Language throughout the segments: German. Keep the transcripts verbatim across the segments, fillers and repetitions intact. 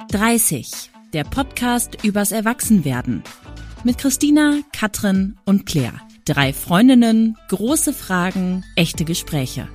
dreißig, der Podcast übers Erwachsenwerden. Mit Christina, Katrin und Claire. Drei Freundinnen, große Fragen, echte Gespräche.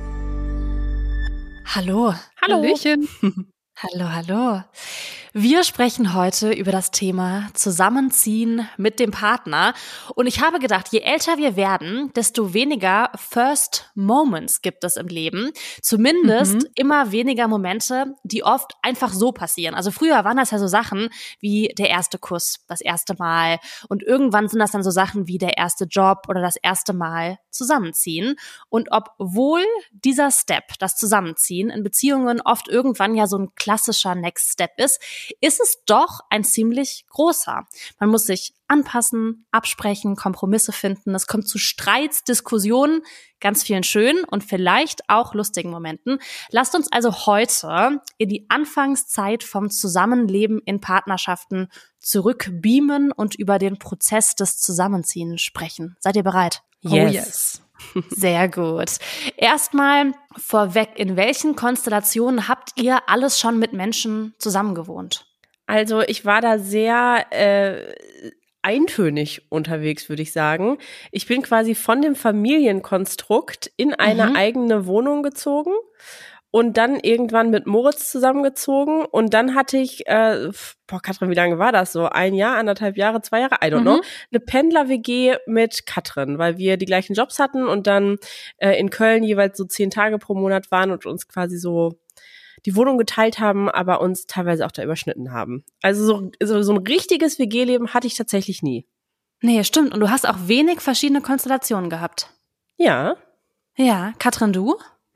Hallo. Hallo. Hallöchen. Hallo, hallo. Wir sprechen heute über das Thema Zusammenziehen mit dem Partner. Und ich habe gedacht, je älter wir werden, desto weniger First Moments gibt es im Leben. Zumindest mhm. immer weniger Momente, die oft einfach so passieren. Also früher waren das ja so Sachen wie der erste Kuss, das erste Mal. Und irgendwann sind das dann so Sachen wie der erste Job oder das erste Mal zusammenziehen. Und obwohl dieser Step, das Zusammenziehen, in Beziehungen oft irgendwann ja so ein klassischer Next Step ist, ist es doch ein ziemlich großer. Man muss sich anpassen, absprechen, Kompromisse finden. Es kommt zu Streits, Diskussionen, ganz vielen schönen und vielleicht auch lustigen Momenten. Lasst uns also heute in die Anfangszeit vom Zusammenleben in Partnerschaften zurückbeamen und über den Prozess des Zusammenziehens sprechen. Seid ihr bereit? Yes. Oh yes. Sehr gut. Erstmal vorweg, in welchen Konstellationen habt ihr alles schon mit Menschen zusammengewohnt? Also ich war da sehr äh, eintönig unterwegs, würde ich sagen. Ich bin quasi von dem Familienkonstrukt in eine mhm. eigene Wohnung gezogen und dann irgendwann mit Moritz zusammengezogen und dann hatte ich, äh, boah Katrin, wie lange war das so? Ein Jahr, anderthalb Jahre, zwei Jahre, I don't mhm. know, eine Pendler-W G mit Katrin, weil wir die gleichen Jobs hatten und dann äh, in Köln jeweils so zehn Tage pro Monat waren und uns quasi so die Wohnung geteilt haben, aber uns teilweise auch da überschnitten haben. Also so, so, so ein richtiges W G-Leben hatte ich tatsächlich nie. Nee, stimmt. Und du hast auch wenig verschiedene Konstellationen gehabt. Ja. Ja, Katrin, du?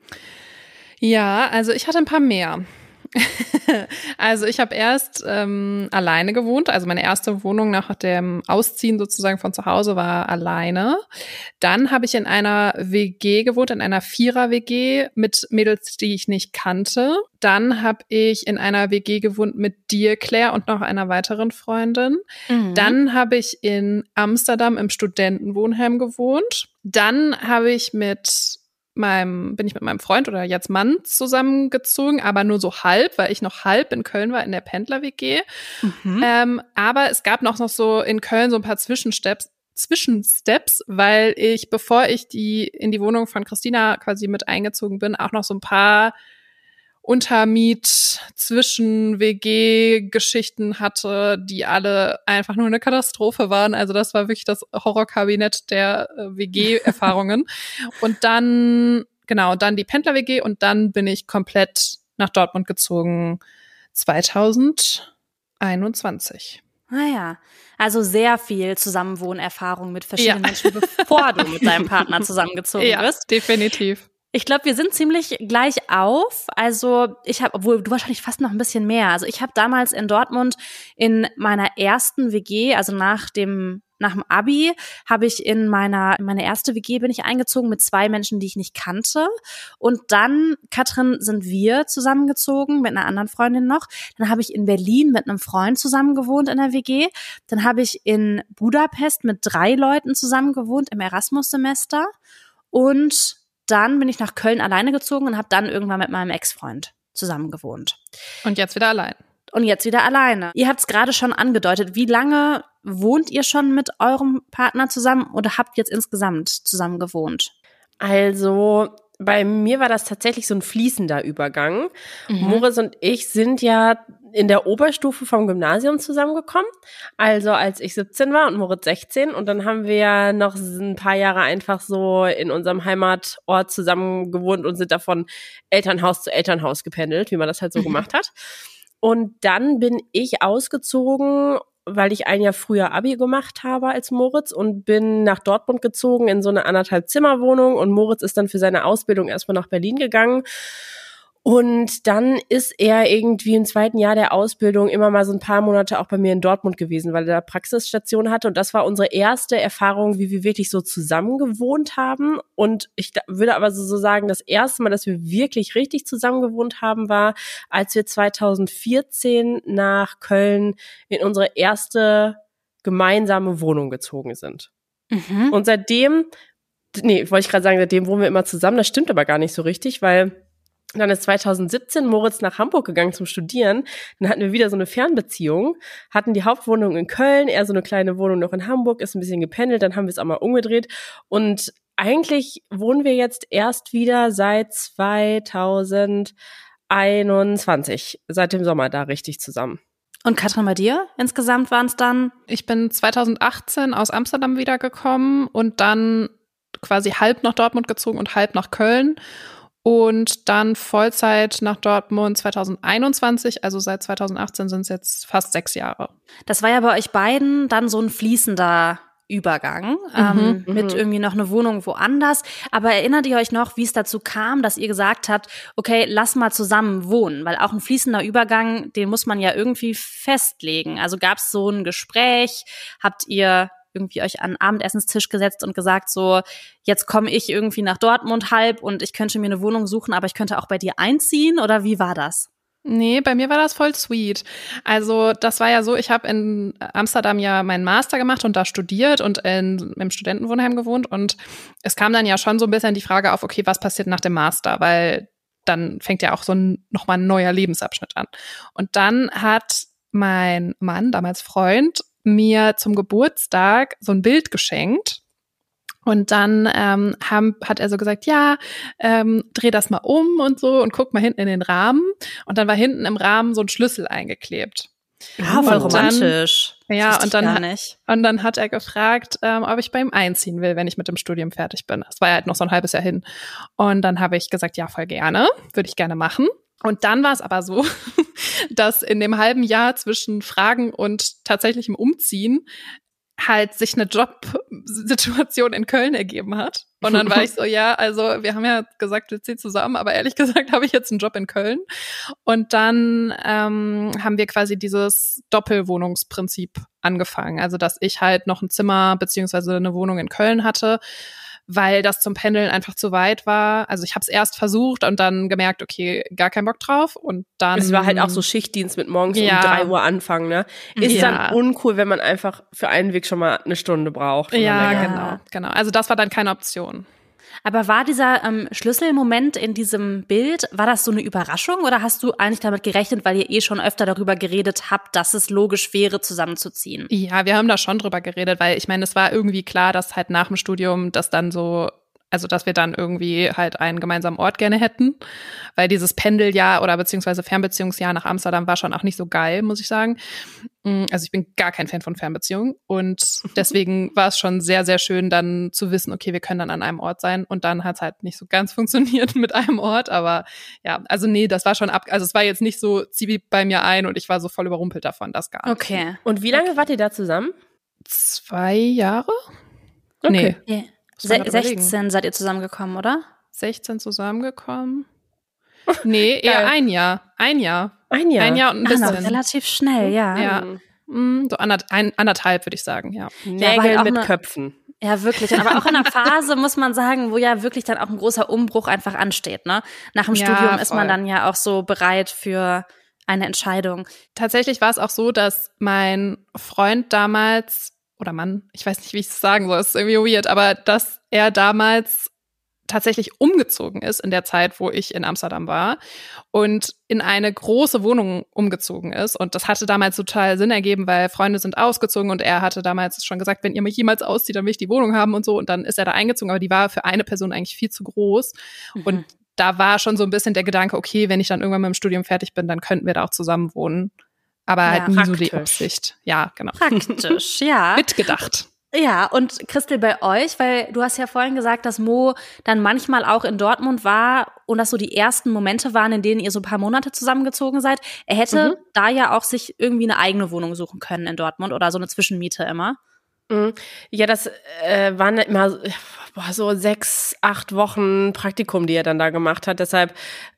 Ja, also ich hatte ein paar mehr. Also ich habe erst ähm, alleine gewohnt, also meine erste Wohnung nach dem Ausziehen sozusagen von zu Hause war alleine. Dann habe ich in einer W G gewohnt, in einer Vierer-W G mit Mädels, die ich nicht kannte. Dann habe ich in einer W G gewohnt mit dir, Claire, und noch einer weiteren Freundin. Mhm. Dann habe ich in Amsterdam im Studentenwohnheim gewohnt. Dann habe ich mit meinem, bin ich mit meinem Freund oder jetzt Mann zusammengezogen, aber nur so halb, weil ich noch halb in Köln war in der Pendler-W G. Mhm. Ähm, aber es gab noch, noch so in Köln so ein paar Zwischensteps, Zwischensteps, weil ich, bevor ich die in die Wohnung von Christina quasi mit eingezogen bin, auch noch so ein paar Untermiet zwischen W G-Geschichten hatte, die alle einfach nur eine Katastrophe waren. Also das war wirklich das Horrorkabinett der äh, W G-Erfahrungen. Und dann, genau, dann die Pendler-W G und dann bin ich komplett nach Dortmund gezogen zwanzig einundzwanzig. Ah ja, also sehr viel Zusammenwohnerfahrung mit verschiedenen ja. Menschen, bevor du mit deinem Partner zusammengezogen ja, bist. Definitiv. Ich glaube, wir sind ziemlich gleich auf. Also ich habe, obwohl du wahrscheinlich fast noch ein bisschen mehr. Also ich habe damals in Dortmund in meiner ersten W G, also nach dem nach dem Abi, habe ich in meiner in meine erste W G bin ich eingezogen mit zwei Menschen, die ich nicht kannte. Und dann, Katrin, sind wir zusammengezogen mit einer anderen Freundin noch. Dann habe ich in Berlin mit einem Freund zusammen gewohnt in der W G. Dann habe ich in Budapest mit drei Leuten zusammen gewohnt im Erasmus-Semester. Und dann bin ich nach Köln alleine gezogen und habe dann irgendwann mit meinem Ex-Freund zusammen gewohnt. Und jetzt wieder allein. Und jetzt wieder alleine. Ihr habt es gerade schon angedeutet. Wie lange wohnt ihr schon mit eurem Partner zusammen oder habt jetzt insgesamt zusammen gewohnt? Also bei mir war das tatsächlich so ein fließender Übergang. Mhm. Moritz und ich sind ja in der Oberstufe vom Gymnasium zusammengekommen. Also als ich siebzehn war und Moritz sechzehn. Und dann haben wir ja noch ein paar Jahre einfach so in unserem Heimatort zusammen gewohnt und sind da von Elternhaus zu Elternhaus gependelt, wie man das halt so mhm. gemacht hat. Und dann bin ich ausgezogen, weil ich ein Jahr früher Abi gemacht habe als Moritz und bin nach Dortmund gezogen in so eine anderthalb Zimmerwohnung und Moritz ist dann für seine Ausbildung erstmal nach Berlin gegangen. Und dann ist er irgendwie im zweiten Jahr der Ausbildung immer mal so ein paar Monate auch bei mir in Dortmund gewesen, weil er da Praxisstation hatte. Und das war unsere erste Erfahrung, wie wir wirklich so zusammen gewohnt haben. Und ich würde aber so sagen, das erste Mal, dass wir wirklich richtig zusammen gewohnt haben, war, als wir zweitausendvierzehn nach Köln in unsere erste gemeinsame Wohnung gezogen sind. Mhm. Und seitdem, nee, wollte ich gerade sagen, seitdem wohnen wir immer zusammen. Das stimmt aber gar nicht so richtig, weil Dann ist zwanzig siebzehn Moritz nach Hamburg gegangen zum Studieren. Dann hatten wir wieder so eine Fernbeziehung, hatten die Hauptwohnung in Köln, er so eine kleine Wohnung noch in Hamburg, ist ein bisschen gependelt, dann haben wir es auch mal umgedreht. Und eigentlich wohnen wir jetzt erst wieder seit zweitausendeinundzwanzig, seit dem Sommer da richtig zusammen. Und Katrin, bei dir? Insgesamt waren es dann? Ich bin zwanzig achtzehn aus Amsterdam wiedergekommen und dann quasi halb nach Dortmund gezogen und halb nach Köln. Und dann Vollzeit nach Dortmund zwanzig einundzwanzig, also seit zwanzig achtzehn sind es jetzt fast sechs Jahre. Das war ja bei euch beiden dann so ein fließender Übergang, mhm, ähm, mit irgendwie noch eine Wohnung woanders. Aber erinnert ihr euch noch, wie es dazu kam, dass ihr gesagt habt, okay, lass mal zusammen wohnen? Weil auch ein fließender Übergang, den muss man ja irgendwie festlegen. Also gab es so ein Gespräch, habt ihr irgendwie euch an den Abendessenstisch gesetzt und gesagt so, jetzt komme ich irgendwie nach Dortmund halb und ich könnte mir eine Wohnung suchen, aber ich könnte auch bei dir einziehen, oder wie war das? Nee, bei mir war das voll sweet. Also das war ja so, ich habe in Amsterdam ja meinen Master gemacht und da studiert und in, im Studentenwohnheim gewohnt und es kam dann ja schon so ein bisschen die Frage auf, okay, was passiert nach dem Master, weil dann fängt ja auch so ein, nochmal ein neuer Lebensabschnitt an. Und dann hat mein Mann, damals Freund, mir zum Geburtstag so ein Bild geschenkt. Und dann ähm, haben, hat er so gesagt, ja, ähm, dreh das mal um und so und guck mal hinten in den Rahmen. Und dann war hinten im Rahmen so ein Schlüssel eingeklebt. Ja, voll romantisch. Dann, ja, und dann, gar nicht. und dann hat er gefragt, ähm, ob ich bei ihm einziehen will, wenn ich mit dem Studium fertig bin. Das war ja halt noch so ein halbes Jahr hin. Und dann habe ich gesagt, ja, voll gerne, würde ich gerne machen. Und dann war es aber so, dass in dem halben Jahr zwischen Fragen und tatsächlichem Umziehen halt sich eine Jobsituation in Köln ergeben hat. Und dann war ich so, ja, also wir haben ja gesagt, wir ziehen zusammen, aber ehrlich gesagt habe ich jetzt einen Job in Köln. Und dann ähm, haben wir quasi dieses Doppelwohnungsprinzip angefangen. Also dass ich halt noch ein Zimmer beziehungsweise eine Wohnung in Köln hatte, weil das zum Pendeln einfach zu weit war. Also ich habe es erst versucht und dann gemerkt, okay, gar keinen Bock drauf. Und dann Es war halt auch so Schichtdienst mit morgens ja. um drei Uhr anfangen, ne? Ist Ja. dann uncool, wenn man einfach für einen Weg schon mal eine Stunde braucht. oder Ja, länger. genau, genau. Also das war dann keine Option. Aber war dieser ähm, Schlüsselmoment in diesem Bild, war das so eine Überraschung oder hast du eigentlich damit gerechnet, weil ihr eh schon öfter darüber geredet habt, dass es logisch wäre, zusammenzuziehen? Ja, wir haben da schon drüber geredet, weil ich meine, es war irgendwie klar, dass halt nach dem Studium das dann so, also dass wir dann irgendwie halt einen gemeinsamen Ort gerne hätten, weil dieses Pendeljahr oder beziehungsweise Fernbeziehungsjahr nach Amsterdam war schon auch nicht so geil, muss ich sagen. Also ich bin gar kein Fan von Fernbeziehungen und deswegen war es schon sehr, sehr schön dann zu wissen, okay, wir können dann an einem Ort sein und dann hat es halt nicht so ganz funktioniert mit einem Ort, aber ja, also nee, das war schon ab, also es war jetzt nicht so, zieh bei mir ein und ich war so voll überrumpelt davon, das gar nicht. Okay. Und wie lange okay. wart ihr da zusammen? Zwei Jahre? Okay. Nee. Yeah. Se- sechzehn seid ihr zusammengekommen, oder? sechzehn zusammengekommen? Nee, eher ein Jahr. Ein Jahr. Ein Jahr? Ein Jahr und ein bisschen. Ah, noch relativ schnell, ja. Ja. Mhm. So anderth- ein, anderthalb, würde ich sagen, ja. Nägel ja, halt mit eine, Köpfen. Ja, wirklich. Aber auch in einer Phase, muss man sagen, wo ja wirklich dann auch ein großer Umbruch einfach ansteht, ne? Nach dem ja, Studium voll. ist man dann ja auch so bereit für eine Entscheidung. Tatsächlich war es auch so, dass mein Freund damals oder Mann, ich weiß nicht, wie ich es sagen soll, es ist irgendwie weird, aber dass er damals tatsächlich umgezogen ist in der Zeit, wo ich in Amsterdam war und in eine große Wohnung umgezogen ist. Und das hatte damals total Sinn ergeben, weil Freunde sind ausgezogen und er hatte damals schon gesagt, wenn ihr mich jemals auszieht, dann will ich die Wohnung haben und so. Und dann ist er da eingezogen, aber die war für eine Person eigentlich viel zu groß. Mhm. Und da war schon so ein bisschen der Gedanke, okay, wenn ich dann irgendwann mit dem Studium fertig bin, dann könnten wir da auch zusammen wohnen. Aber ja, halt nie praktisch. So die Absicht. Ja, genau. Praktisch, ja. Mitgedacht. Ja, und Christel, bei euch, weil du hast ja vorhin gesagt, dass Mo dann manchmal auch in Dortmund war und das so die ersten Momente waren, in denen ihr so ein paar Monate zusammengezogen seid. Er hätte mhm. da ja auch sich irgendwie eine eigene Wohnung suchen können in Dortmund oder so eine Zwischenmiete immer. Mhm. Ja, das äh, waren immer boah, so sechs, acht Wochen Praktikum, die er dann da gemacht hat. Deshalb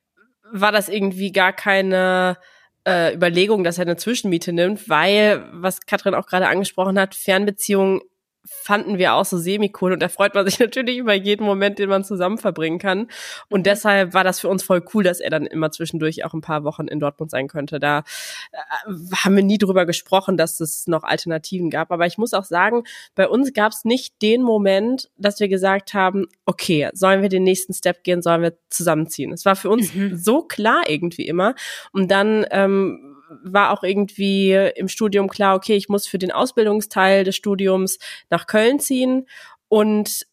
war das irgendwie gar keine äh, Überlegung, dass er eine Zwischenmiete nimmt, weil, was Katrin auch gerade angesprochen hat, Fernbeziehungen fanden wir auch so semi-cool und da freut man sich natürlich über jeden Moment, den man zusammen verbringen kann. Und mhm. deshalb war das für uns voll cool, dass er dann immer zwischendurch auch ein paar Wochen in Dortmund sein könnte. Da äh, haben wir nie drüber gesprochen, dass es noch Alternativen gab. Aber ich muss auch sagen, bei uns gab es nicht den Moment, dass wir gesagt haben, okay, sollen wir den nächsten Step gehen, sollen wir zusammenziehen. Es war für uns mhm. so klar irgendwie immer. Und dann ähm, war auch irgendwie im Studium klar, okay, ich muss für den Ausbildungsteil des Studiums nach Köln ziehen und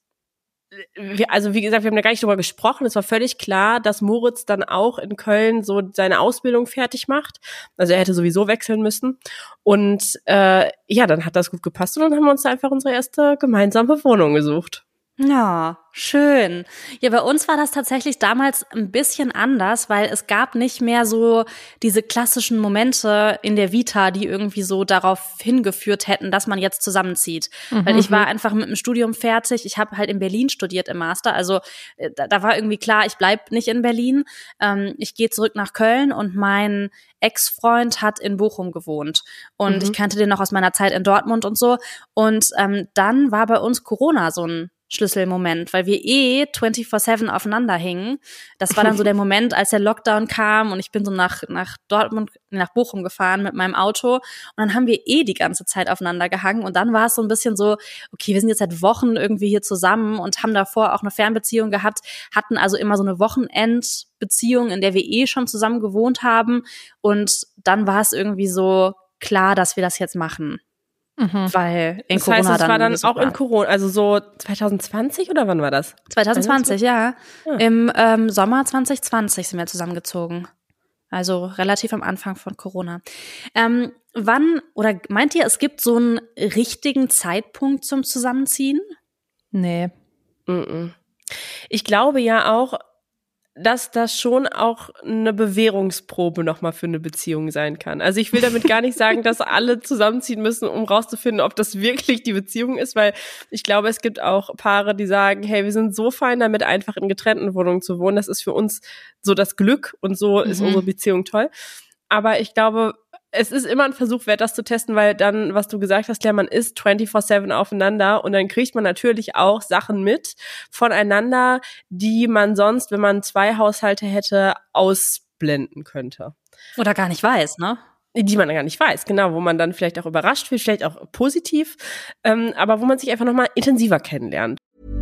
wir, also wie gesagt, wir haben da gar nicht drüber gesprochen, es war völlig klar, dass Moritz dann auch in Köln so seine Ausbildung fertig macht, also er hätte sowieso wechseln müssen und äh, ja, dann hat das gut gepasst und dann haben wir uns da einfach unsere erste gemeinsame Wohnung gesucht. Ja, schön. Ja, bei uns war das tatsächlich damals ein bisschen anders, weil es gab nicht mehr so diese klassischen Momente in der Vita, die irgendwie so darauf hingeführt hätten, dass man jetzt zusammenzieht. Mhm. Weil ich war einfach mit dem Studium fertig. Ich habe halt in Berlin studiert im Master. Also da, da war irgendwie klar, ich bleib nicht in Berlin. Ähm, ich gehe zurück nach Köln und mein Ex-Freund hat in Bochum gewohnt. Und mhm. ich kannte den noch aus meiner Zeit in Dortmund und so. Und ähm, dann war bei uns Corona so ein Schlüsselmoment, weil wir eh vierundzwanzig sieben aufeinander hingen. Das war dann so der Moment, als der Lockdown kam und ich bin so nach nach Dortmund, nach Bochum gefahren mit meinem Auto und dann haben wir eh die ganze Zeit aufeinander gehangen und dann war es so ein bisschen so, okay, wir sind jetzt seit Wochen irgendwie hier zusammen und haben davor auch eine Fernbeziehung gehabt, hatten also immer so eine Wochenendbeziehung, in der wir eh schon zusammen gewohnt haben und dann war es irgendwie so klar, dass wir das jetzt machen. Mhm. Weil in das Corona heißt, das dann war dann so auch war. In Corona, also so zwanzig zwanzig oder wann war das? zwanzig zwanzig, ja. ja. Im ähm, Sommer zwanzig zwanzig sind wir zusammengezogen. Also relativ am Anfang von Corona. Ähm, wann, oder meint ihr, es gibt so einen richtigen Zeitpunkt zum Zusammenziehen? Nee. Mm-mm. Ich glaube ja auch, dass das schon auch eine Bewährungsprobe nochmal für eine Beziehung sein kann. Also ich will damit gar nicht sagen, dass alle zusammenziehen müssen, um rauszufinden, ob das wirklich die Beziehung ist, weil ich glaube, es gibt auch Paare, die sagen, hey, wir sind so fein damit, einfach in getrennten Wohnungen zu wohnen. Das ist für uns so das Glück und so mhm. ist unsere Beziehung toll. Aber ich glaube, es ist immer ein Versuch wert, das zu testen, weil dann, was du gesagt hast, Claire, man ist vierundzwanzig sieben aufeinander und dann kriegt man natürlich auch Sachen mit voneinander, die man sonst, wenn man zwei Haushalte hätte, ausblenden könnte. Oder gar nicht weiß, ne? Die man gar nicht weiß, genau, wo man dann vielleicht auch überrascht wird, vielleicht auch positiv, ähm, aber wo man sich einfach nochmal intensiver kennenlernt.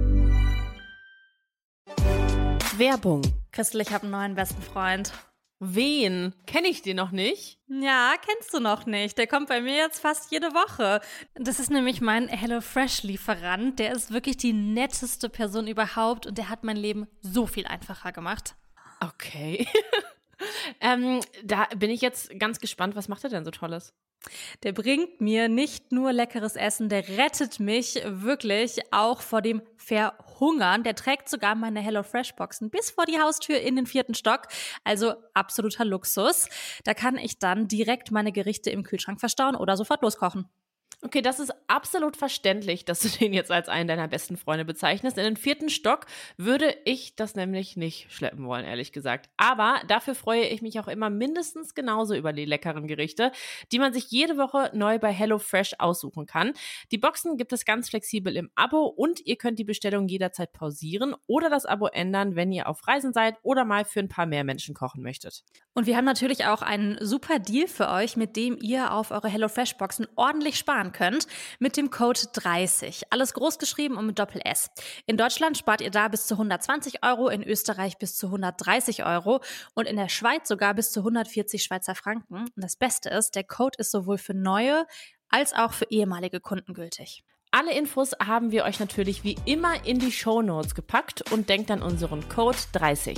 Werbung. Christel, ich habe einen neuen besten Freund. Wen? Kenn ich den noch nicht? Ja, kennst du noch nicht. Der kommt bei mir jetzt fast jede Woche. Das ist nämlich mein HelloFresh-Lieferant. Der ist wirklich die netteste Person überhaupt und der hat mein Leben so viel einfacher gemacht. Okay. ähm, da bin ich jetzt ganz gespannt. Was macht er denn so Tolles? Der bringt mir nicht nur leckeres Essen, der rettet mich wirklich auch vor dem Verhungern. Der trägt sogar meine HelloFresh-Boxen bis vor die Haustür in den vierten Stock. Also absoluter Luxus. Da kann ich dann direkt meine Gerichte im Kühlschrank verstauen oder sofort loskochen. Okay, das ist absolut verständlich, dass du den jetzt als einen deiner besten Freunde bezeichnest. In den vierten Stock würde ich das nämlich nicht schleppen wollen, ehrlich gesagt. Aber dafür freue ich mich auch immer mindestens genauso über die leckeren Gerichte, die man sich jede Woche neu bei HelloFresh aussuchen kann. Die Boxen gibt es ganz flexibel im Abo und ihr könnt die Bestellung jederzeit pausieren oder das Abo ändern, wenn ihr auf Reisen seid oder mal für ein paar mehr Menschen kochen möchtet. Und wir haben natürlich auch einen super Deal für euch, mit dem ihr auf eure HelloFresh-Boxen ordentlich sparen könnt, mit dem Code dreißig. Alles groß geschrieben und mit Doppel-S. In Deutschland spart ihr da bis zu hundertzwanzig Euro, in Österreich bis zu hundertdreißig Euro und in der Schweiz sogar bis zu hundertvierzig Schweizer Franken. Und das Beste ist, der Code ist sowohl für neue als auch für ehemalige Kunden gültig. Alle Infos haben wir euch natürlich wie immer in die Shownotes gepackt und denkt an unseren Code dreißig.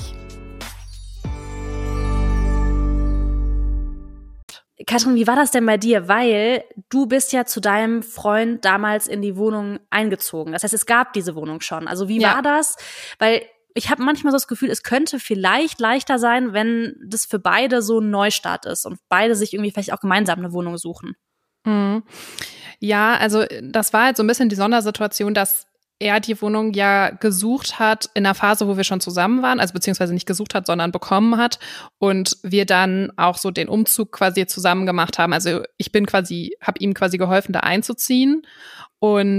Katrin, wie war das denn bei dir? Weil du bist ja zu deinem Freund damals in die Wohnung eingezogen. Das heißt, es gab diese Wohnung schon. Also wie ja. war das? Weil ich habe manchmal so das Gefühl, es könnte vielleicht leichter sein, wenn das für beide so ein Neustart ist und beide sich irgendwie vielleicht auch gemeinsam eine Wohnung suchen. Mhm. Ja, also das war halt so ein bisschen die Sondersituation, dass er die Wohnung ja gesucht hat in einer Phase, wo wir schon zusammen waren, also beziehungsweise nicht gesucht hat, sondern bekommen hat und wir dann auch so den Umzug quasi zusammen gemacht haben. Also ich bin quasi, habe ihm quasi geholfen, da einzuziehen und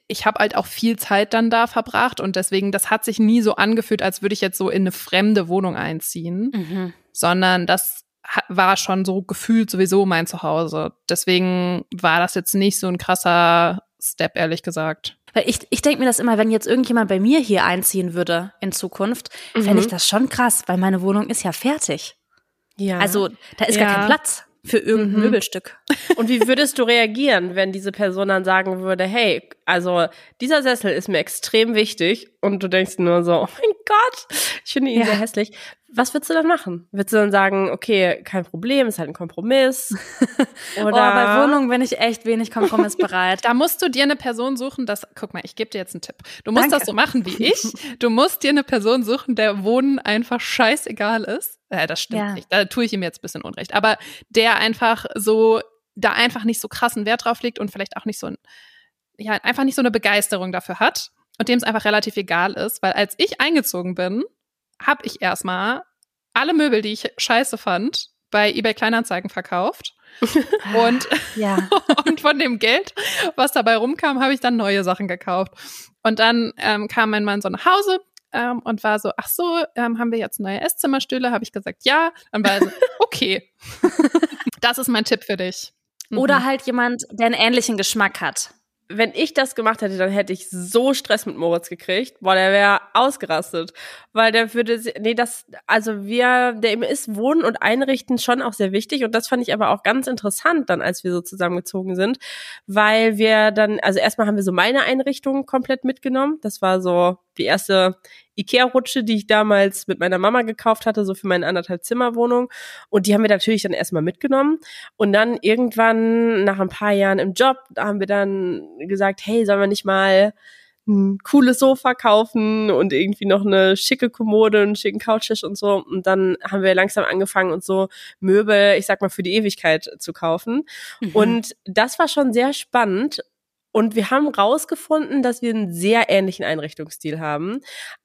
ich habe halt auch viel Zeit dann da verbracht und deswegen, das hat sich nie so angefühlt, als würde ich jetzt so in eine fremde Wohnung einziehen, Mhm. sondern das war schon so gefühlt sowieso mein Zuhause. Deswegen war das jetzt nicht so ein krasser Step, ehrlich gesagt. Weil ich, ich denke mir das immer, wenn jetzt irgendjemand bei mir hier einziehen würde in Zukunft, Mhm. fände ich das schon krass, weil meine Wohnung ist ja fertig. Ja. Also da ist Ja. gar kein Platz für irgendein Mhm. Möbelstück. Und wie würdest du reagieren, wenn diese Person dann sagen würde, hey, also dieser Sessel ist mir extrem wichtig und du denkst nur so, oh mein Gott, ich finde ihn Ja. sehr hässlich. Was würdest du dann machen? Würdest du dann sagen, okay, kein Problem, ist halt ein Kompromiss? Oder Oh, bei Wohnungen bin ich echt wenig kompromissbereit. Da musst du dir eine Person suchen, das, guck mal, ich gebe dir jetzt einen Tipp. Du musst Danke. das so machen wie ich. Du musst dir eine Person suchen, der Wohnen einfach scheißegal ist. Äh, das stimmt Ja. nicht, da tue ich ihm jetzt ein bisschen Unrecht. Aber der einfach so, da einfach nicht so krassen Wert drauf legt und vielleicht auch nicht so ein, ja, einfach nicht so eine Begeisterung dafür hat und dem es einfach relativ egal ist. Weil als ich eingezogen bin, habe ich erstmal alle Möbel, die ich scheiße fand, bei eBay Kleinanzeigen verkauft. Und, Ja. und von dem Geld, was dabei rumkam, habe ich dann neue Sachen gekauft. Und dann ähm, kam mein Mann so nach Hause ähm, und war so, ach so, ähm, haben wir jetzt neue Esszimmerstühle? Habe ich gesagt, ja. Dann war er so, okay. Das ist mein Tipp für dich. Mhm. Oder halt jemand, der einen ähnlichen Geschmack hat. wenn ich das gemacht hätte, dann hätte ich so Stress mit Moritz gekriegt. Boah, der wäre ausgerastet. Weil der würde, nee, das, also wir, der ihm ist Wohnen und Einrichten schon auch sehr wichtig. Und das fand ich aber auch ganz interessant dann, als wir so zusammengezogen sind. Weil wir dann, also erstmal haben wir so meine Einrichtung komplett mitgenommen. Das war so die erste Ikea-Rutsche, die ich damals mit meiner Mama gekauft hatte, so für meine anderthalb Zimmer-Wohnung. Und die haben wir natürlich dann erstmal mitgenommen. Und dann irgendwann, nach ein paar Jahren im Job, da haben wir dann gesagt, hey, sollen wir nicht mal ein cooles Sofa kaufen und irgendwie noch eine schicke Kommode, einen schicken Couchtisch und so. Und dann haben wir langsam angefangen, uns so Möbel, ich sag mal, für die Ewigkeit zu kaufen. Mhm. Und das war schon sehr spannend. Und wir haben rausgefunden, dass wir einen sehr ähnlichen Einrichtungsstil haben.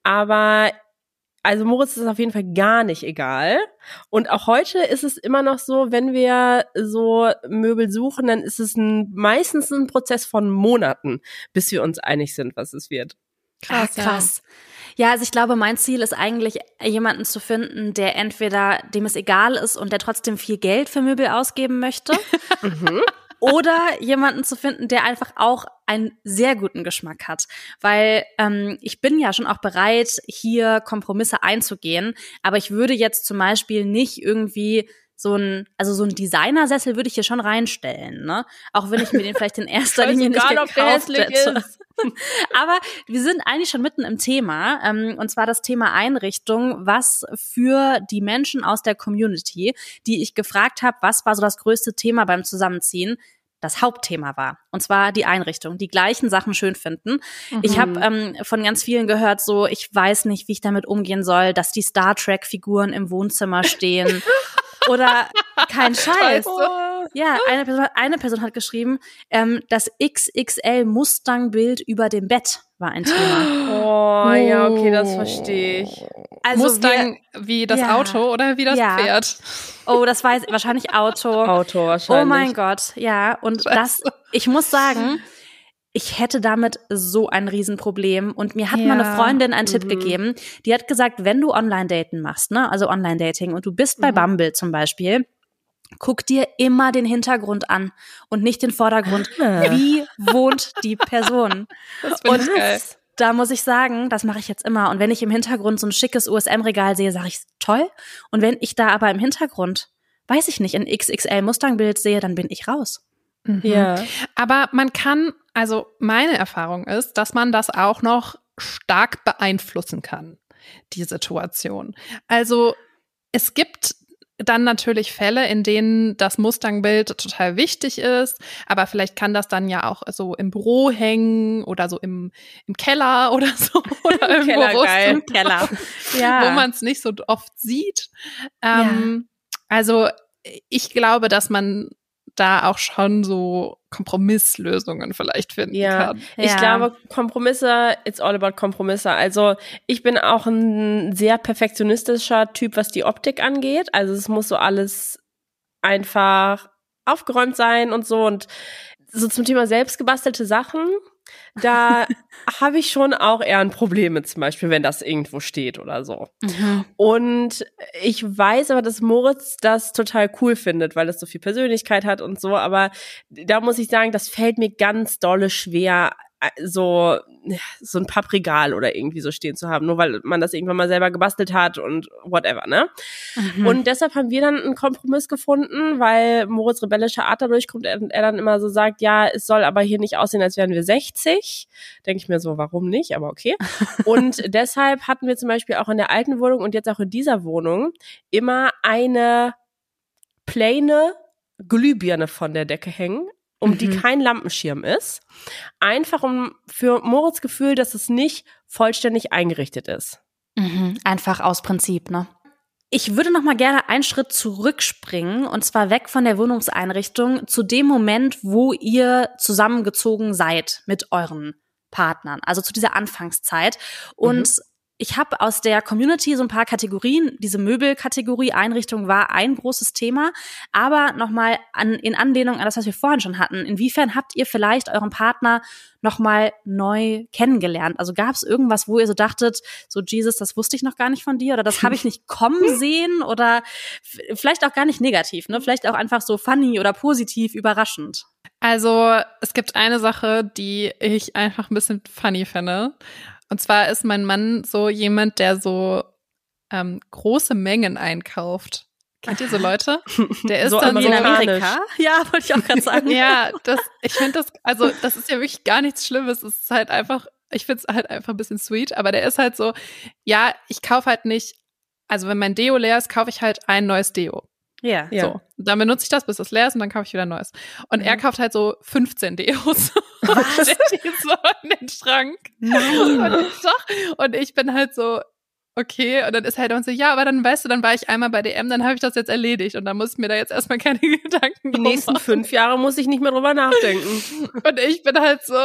Aber also Moritz ist auf jeden Fall gar nicht egal. Und auch heute ist es immer noch so, wenn wir so Möbel suchen, dann ist es ein, meistens ein Prozess von Monaten, bis wir uns einig sind, was es wird. Krass, Ach, krass. Ja. ja, also ich glaube, mein Ziel ist eigentlich, jemanden zu finden, der entweder, dem es egal ist und der trotzdem viel Geld für Möbel ausgeben möchte. mhm. Oder jemanden zu finden, der einfach auch einen sehr guten Geschmack hat. Weil ähm, ich bin ja schon auch bereit, hier Kompromisse einzugehen. Aber ich würde jetzt zum Beispiel nicht irgendwie so ein, also so ein Designersessel würde ich hier schon reinstellen, ne? Auch wenn ich mir den vielleicht in erster Linie nicht gekauft hätte. Aber wir sind eigentlich schon mitten im Thema, ähm, und zwar das Thema Einrichtung, was für die Menschen aus der Community, die ich gefragt habe, was war so das größte Thema beim Zusammenziehen, das Hauptthema war. Und zwar die Einrichtung, die gleichen Sachen schön finden. Mhm. Ich habe ähm, von ganz vielen gehört, so, ich weiß nicht, wie ich damit umgehen soll, dass die Star Trek-Figuren im Wohnzimmer stehen. Oder kein Scheiß. Ja, eine Person, eine Person hat geschrieben, ähm, das X X L-Mustang-Bild über dem Bett war ein Thema. Oh, ja, okay, das verstehe ich. Also Mustang wir, wie das ja, Auto oder wie das ja. Pferd? Oh, das weiß ich, wahrscheinlich Auto. Auto wahrscheinlich. Oh mein Gott, ja. Und das, ich muss sagen, ich hätte damit so ein Riesenproblem. Und mir hat ja. mal eine Freundin einen mhm. Tipp gegeben. Die hat gesagt, wenn du Online-Daten machst, ne, also Online-Dating, und du bist bei mhm. Bumble zum Beispiel, guck dir immer den Hintergrund an und nicht den Vordergrund. Ah. Wie wohnt die Person? Das finde ich geil. Da muss ich sagen, das mache ich jetzt immer. Und wenn ich im Hintergrund so ein schickes U S M-Regal sehe, sage ich, toll. Und wenn ich da aber im Hintergrund, weiß ich nicht, ein X X L-Mustang-Bild sehe, dann bin ich raus. Mhm. Ja. Aber man kann, also meine Erfahrung ist, dass man das auch noch stark beeinflussen kann, die Situation. Also es gibt dann natürlich Fälle, in denen das Mustang-Bild total wichtig ist, aber vielleicht kann das dann ja auch so im Büro hängen oder so im, im Keller oder so. Oder irgendwo Keller, geil. Im Keller. Ja. Wo man es nicht so oft sieht. Ähm, ja. Also ich glaube, dass man da auch schon so Kompromisslösungen vielleicht finden ja. kann. Ich ja. glaube, Kompromisse, it's all about Kompromisse. Also ich bin auch ein sehr perfektionistischer Typ, was die Optik angeht. Also es muss so alles einfach aufgeräumt sein und so. Und so zum Thema selbstgebastelte Sachen, Da habe ich schon auch eher ein Problem mit, zum Beispiel, wenn das irgendwo steht oder so. Mhm. Und ich weiß aber, dass Moritz das total cool findet, weil das so viel Persönlichkeit hat und so. Aber da muss ich sagen, das fällt mir ganz dolle schwer, so so ein Papprigal oder irgendwie so stehen zu haben, nur weil man das irgendwann mal selber gebastelt hat und whatever, ne? Mhm. Und deshalb haben wir dann einen Kompromiss gefunden, weil Moritz rebellische Art dadurch kommt, er, er dann immer so sagt, ja, es soll aber hier nicht aussehen, als wären wir sechzig. Denke ich mir so, warum nicht? Aber okay. Und deshalb hatten wir zum Beispiel auch in der alten Wohnung und jetzt auch in dieser Wohnung immer eine plane Glühbirne von der Decke hängen, um mhm. die kein Lampenschirm ist. Einfach um für Moritz Gefühl, dass es nicht vollständig eingerichtet ist. Mhm. Einfach aus Prinzip, ne? Ich würde noch mal gerne einen Schritt zurückspringen und zwar weg von der Wohnungseinrichtung zu dem Moment, wo ihr zusammengezogen seid mit euren Partnern, also zu dieser Anfangszeit. Und mhm. ich habe aus der Community so ein paar Kategorien. Diese Möbelkategorie, Einrichtung war ein großes Thema. Aber nochmal an, in Anlehnung an das, was wir vorhin schon hatten. Inwiefern habt ihr vielleicht euren Partner nochmal neu kennengelernt? Also gab es irgendwas, wo ihr so dachtet, so Jesus, das wusste ich noch gar nicht von dir oder das habe ich nicht kommen sehen oder f- vielleicht auch gar nicht negativ, ne? Vielleicht auch einfach so funny oder positiv überraschend. Also es gibt eine Sache, die ich einfach ein bisschen funny finde. Und zwar ist mein Mann so jemand, der so ähm, große Mengen einkauft. Kennt ihr so Leute? Der ist so dann wie in Amerika. Ja, wollte ich auch gerade sagen. Ja, das, ich finde das, also das ist ja wirklich gar nichts Schlimmes. Es ist halt einfach, ich finde es halt einfach ein bisschen sweet. Aber der ist halt so, ja, ich kaufe halt nicht, also wenn mein Deo leer ist, kaufe ich halt ein neues Deo. Ja. So, ja. Dann benutze ich das, bis es leer ist und dann kaufe ich wieder ein neues. Und mhm. er kauft halt so fünfzehn Deos. Was? Und stellt die so in den Schrank. Nein. Und ich, doch, und ich bin halt so, okay. Und dann ist halt auch so, ja, aber dann weißt du, dann war ich einmal bei D M, dann habe ich das jetzt erledigt. Und dann muss ich mir da jetzt erstmal keine Gedanken Die nächsten machen. fünf Jahre muss ich nicht mehr drüber nachdenken. Und ich bin halt so,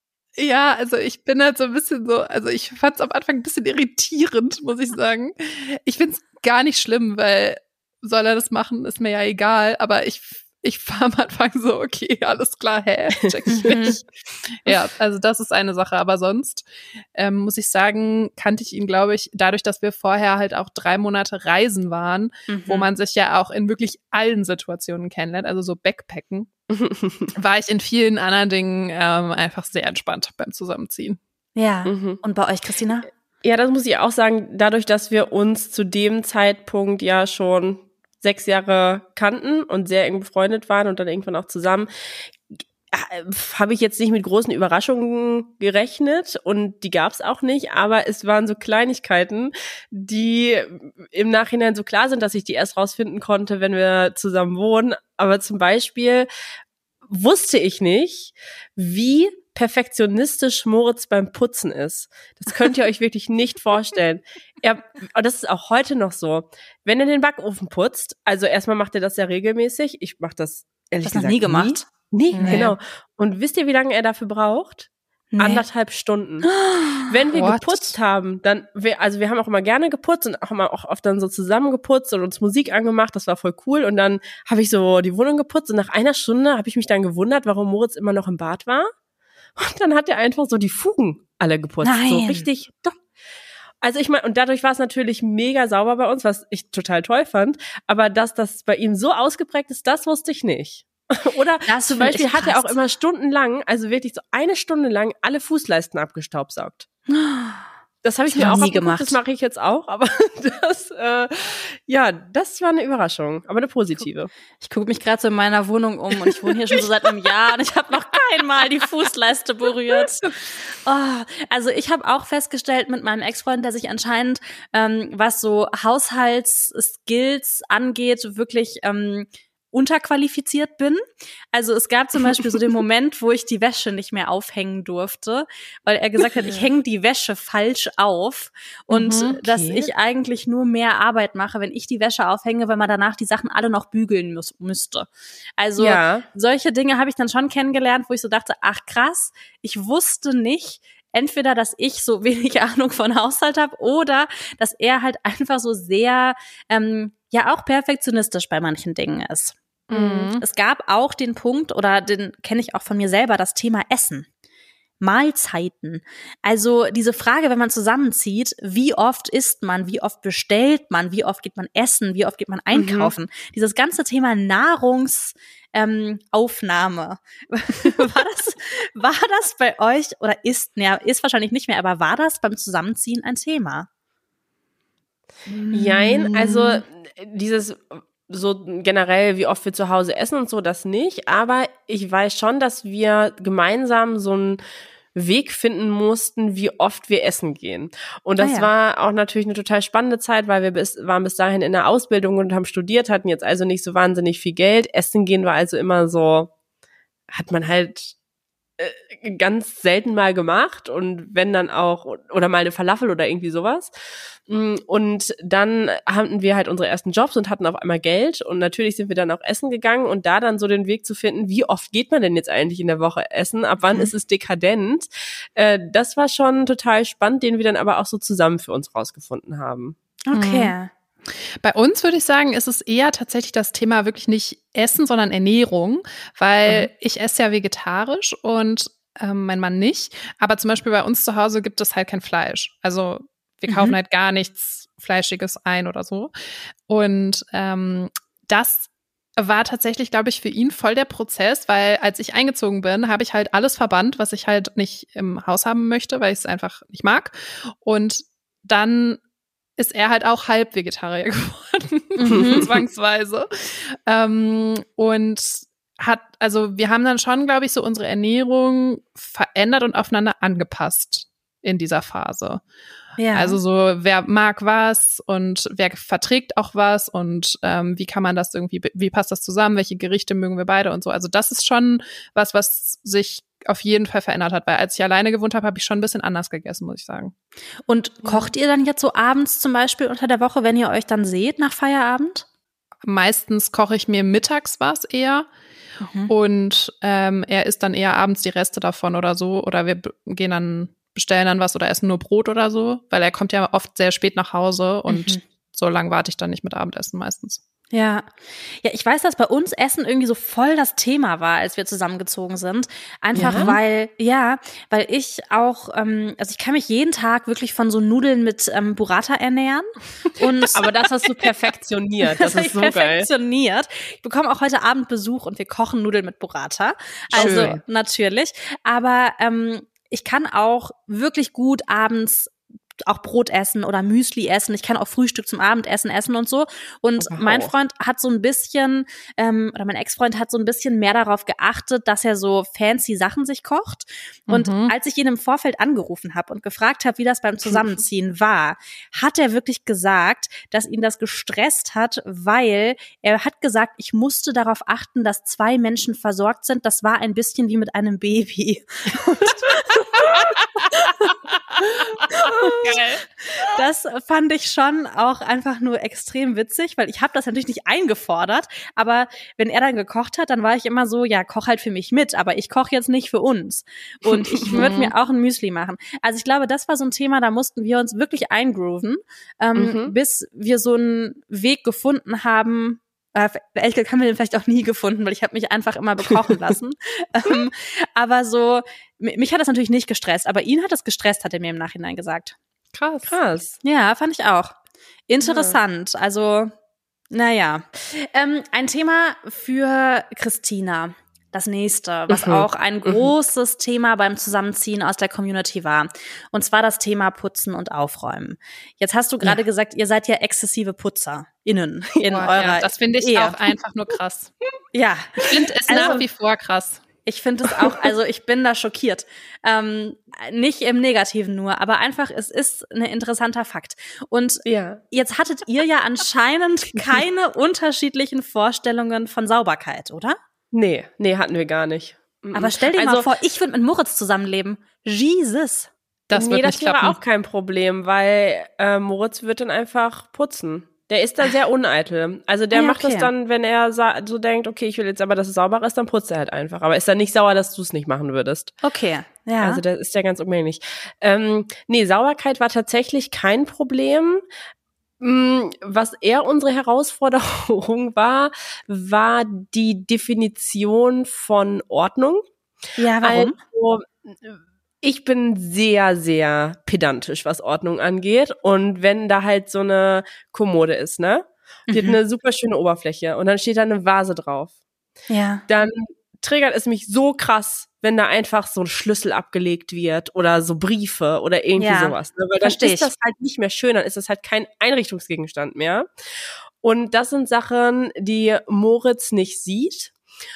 ja, also ich bin halt so ein bisschen so, also ich fand es am Anfang ein bisschen irritierend, muss ich sagen. Ich finde es gar nicht schlimm, weil soll er das machen, ist mir ja egal, aber ich ich war am Anfang so, okay, alles klar, hä, check ich nicht. Ja, also das ist eine Sache, aber sonst ähm, muss ich sagen, kannte ich ihn, glaube ich, dadurch, dass wir vorher halt auch drei Monate reisen waren, mhm. wo man sich ja auch in wirklich allen Situationen kennenlernt, also so Backpacken, war ich in vielen anderen Dingen ähm, einfach sehr entspannt beim Zusammenziehen. Ja, mhm. Und bei euch, Christina? Ja, das muss ich auch sagen, dadurch, dass wir uns zu dem Zeitpunkt ja schon sechs Jahre kannten und sehr eng befreundet waren und dann irgendwann auch zusammen, habe ich jetzt nicht mit großen Überraschungen gerechnet und die gab es auch nicht, aber es waren so Kleinigkeiten, die im Nachhinein so klar sind, dass ich die erst rausfinden konnte, wenn wir zusammen wohnen. Aber zum Beispiel wusste ich nicht, wie perfektionistisch Moritz beim Putzen ist. Das könnt ihr euch wirklich nicht vorstellen. Er, und das ist auch heute noch so. Wenn er den Backofen putzt, also erstmal macht er das ja regelmäßig. Ich mache das ehrlich das gesagt noch nie gemacht. Nie, nie nee. Genau. Und wisst ihr, wie lange er dafür braucht? Nee. Anderthalb Stunden. Wenn wir What? geputzt haben, dann, wir, also wir haben auch immer gerne geputzt und auch immer auch oft dann so zusammen geputzt und uns Musik angemacht, das war voll cool. Und dann habe ich so die Wohnung geputzt und nach einer Stunde habe ich mich dann gewundert, warum Moritz immer noch im Bad war. Und dann hat er einfach so die Fugen alle geputzt. Nein. So richtig, doch. Also ich meine, und dadurch war es natürlich mega sauber bei uns, was ich total toll fand. Aber dass das bei ihm so ausgeprägt ist, das wusste ich nicht. Oder das zum Beispiel hat er auch immer stundenlang, also wirklich so eine Stunde lang, alle Fußleisten abgestaubsaugt. Das habe ich das mir auch nie gemacht. Das mache ich jetzt auch, aber das, äh, ja, das war eine Überraschung, aber eine positive. Ich gucke mich gerade so in meiner Wohnung um und ich wohne hier schon so seit einem Jahr und ich habe noch einmal die Fußleiste berührt. Oh, also ich habe auch festgestellt mit meinem Ex-Freund, der sich anscheinend, ähm, was so Haushaltsskills angeht, wirklich ähm, unterqualifiziert bin. Also es gab zum Beispiel so den Moment, wo ich die Wäsche nicht mehr aufhängen durfte, weil er gesagt hat, ich hänge die Wäsche falsch auf und mhm, okay. dass ich eigentlich nur mehr Arbeit mache, wenn ich die Wäsche aufhänge, weil man danach die Sachen alle noch bügeln muss, müsste. Also ja. solche Dinge habe ich dann schon kennengelernt, wo ich so dachte, ach krass, ich wusste nicht, entweder, dass ich so wenig Ahnung von Haushalt habe oder dass er halt einfach so sehr, ähm, ja auch perfektionistisch bei manchen Dingen ist. Mhm. Es gab auch den Punkt, oder den kenne ich auch von mir selber, das Thema Essen. Mahlzeiten. Also diese Frage, wenn man zusammenzieht, wie oft isst man, wie oft bestellt man, wie oft geht man essen, wie oft geht man einkaufen. Mhm. Dieses ganze Thema Nahrungsaufnahme. Ähm, Aufnahme. war das, war das bei euch oder ist, ne, ist wahrscheinlich nicht mehr, aber war das beim Zusammenziehen ein Thema? Jein, also dieses so generell, wie oft wir zu Hause essen und so, das nicht. Aber ich weiß schon, dass wir gemeinsam so einen Weg finden mussten, wie oft wir essen gehen. Und das ah, ja. war auch natürlich eine total spannende Zeit, weil wir bis, waren bis dahin in der Ausbildung und haben studiert, hatten jetzt also nicht so wahnsinnig viel Geld. Essen gehen war also immer so, hat man halt äh, ganz selten mal gemacht und wenn dann auch, oder mal eine Falafel oder irgendwie sowas. Und dann hatten wir halt unsere ersten Jobs und hatten auf einmal Geld und natürlich sind wir dann auch essen gegangen und da dann so den Weg zu finden, wie oft geht man denn jetzt eigentlich in der Woche essen, ab wann mhm. ist es dekadent, äh, das war schon total spannend, den wir dann aber auch so zusammen für uns rausgefunden haben. Okay. Mhm. Bei uns würde ich sagen, ist es eher tatsächlich das Thema wirklich nicht Essen, sondern Ernährung, weil mhm. ich esse ja vegetarisch und ähm, mein Mann nicht, aber zum Beispiel bei uns zu Hause gibt es halt kein Fleisch, also wir kaufen mhm. halt gar nichts Fleischiges ein oder so. Und ähm, das war tatsächlich, glaube ich, für ihn voll der Prozess, weil als ich eingezogen bin, habe ich halt alles verbannt, was ich halt nicht im Haus haben möchte, weil ich es einfach nicht mag. Und dann ist er halt auch halb Vegetarier geworden, mhm. zwangsweise. Ähm, und hat, also wir haben dann schon, glaube ich, so unsere Ernährung verändert und aufeinander angepasst in dieser Phase. Ja. Also so, wer mag was und wer verträgt auch was und ähm, wie kann man das irgendwie, wie passt das zusammen, welche Gerichte mögen wir beide und so. Also das ist schon was, was sich auf jeden Fall verändert hat, weil als ich alleine gewohnt habe, habe ich schon ein bisschen anders gegessen, muss ich sagen. Und kocht ihr dann jetzt so abends zum Beispiel unter der Woche, wenn ihr euch dann seht nach Feierabend? Meistens koche ich mir mittags was eher. Mhm. Und ähm, er isst dann eher abends die Reste davon oder so. Oder wir b- gehen dann, bestellen dann was oder essen nur Brot oder so. Weil er kommt ja oft sehr spät nach Hause und mhm. so lange warte ich dann nicht mit Abendessen meistens. Ja. Ja, ich weiß, dass bei uns Essen irgendwie so voll das Thema war, als wir zusammengezogen sind. Einfach ja. weil, ja, weil ich auch, ähm, also ich kann mich jeden Tag wirklich von so Nudeln mit ähm, Burrata ernähren. Und aber das hast du perfektioniert. Das, das ist so geil. Perfektioniert. Ich bekomme auch heute Abend Besuch und wir kochen Nudeln mit Burrata. Also Schön. Natürlich. Aber ähm, ich kann auch wirklich gut abends auch Brot essen oder Müsli essen. Ich kann auch Frühstück zum Abendessen essen und so. Und wow. mein Freund hat so ein bisschen, ähm, oder mein Ex-Freund hat so ein bisschen mehr darauf geachtet, dass er so fancy Sachen sich kocht. Und mhm. als ich ihn im Vorfeld angerufen habe und gefragt habe, wie das beim Zusammenziehen war, hat er wirklich gesagt, dass ihn das gestresst hat, weil er hat gesagt, ich musste darauf achten, dass zwei Menschen versorgt sind. Das war ein bisschen wie mit einem Baby. Geil. Das fand ich schon auch einfach nur extrem witzig, weil ich habe das natürlich nicht eingefordert, aber wenn er dann gekocht hat, dann war ich immer so, ja, koch halt für mich mit, aber ich koche jetzt nicht für uns und ich würde mir auch ein Müsli machen. Also ich glaube, das war so ein Thema, da mussten wir uns wirklich eingrooven, ähm, mhm. bis wir so einen Weg gefunden haben. Äh, ehrlich gesagt haben wir den vielleicht auch nie gefunden, weil ich habe mich einfach immer bekochen lassen. ähm, aber so, mich hat das natürlich nicht gestresst, aber ihn hat es gestresst, hat er mir im Nachhinein gesagt. Krass. Krass. Ja, fand ich auch. Interessant. Ja. Also, naja. Ähm, ein Thema für Christina. Das nächste, was mhm. auch ein großes mhm. Thema beim Zusammenziehen aus der Community war. Und zwar das Thema Putzen und Aufräumen. Jetzt hast du gerade ja. gesagt, ihr seid ja exzessive PutzerInnen in oh, eurer ja, das finde ich Ehe. Auch einfach nur krass. Ja. Ich finde es also, nach wie vor krass. Ich finde es auch, also ich bin da schockiert. Ähm, nicht im Negativen nur, aber einfach, es ist ein interessanter Fakt. Und ja. jetzt hattet ihr ja anscheinend keine unterschiedlichen Vorstellungen von Sauberkeit, oder? Nee, nee, hatten wir gar nicht. Aber stell dir also, mal vor, ich würde mit Moritz zusammenleben. Jesus. Das nee, wird das nicht wäre klappen. auch kein Problem, weil äh, Moritz wird dann einfach putzen. Der ist da sehr uneitel. Also der ja, macht okay. das dann, wenn er sa- so denkt, okay, ich will jetzt aber, dass es sauber ist, dann putzt er halt einfach. Aber ist dann nicht sauer, dass du es nicht machen würdest. Okay, ja. Also das ist ja ganz umgänglich. Ähm, nee, Sauberkeit war tatsächlich kein Problem. Was eher unsere Herausforderung war, war die Definition von Ordnung. Ja, warum? Also, ich bin sehr, sehr pedantisch, was Ordnung angeht. Und wenn da halt so eine Kommode ist, ne? Die mhm. hat eine super schöne Oberfläche und dann steht da eine Vase drauf. Ja. Dann triggert es mich so krass, wenn da einfach so ein Schlüssel abgelegt wird oder so Briefe oder irgendwie ja. sowas. Ne? Weil dann Versteh ist das ich. halt nicht mehr schön, dann ist das halt kein Einrichtungsgegenstand mehr. Und das sind Sachen, die Moritz nicht sieht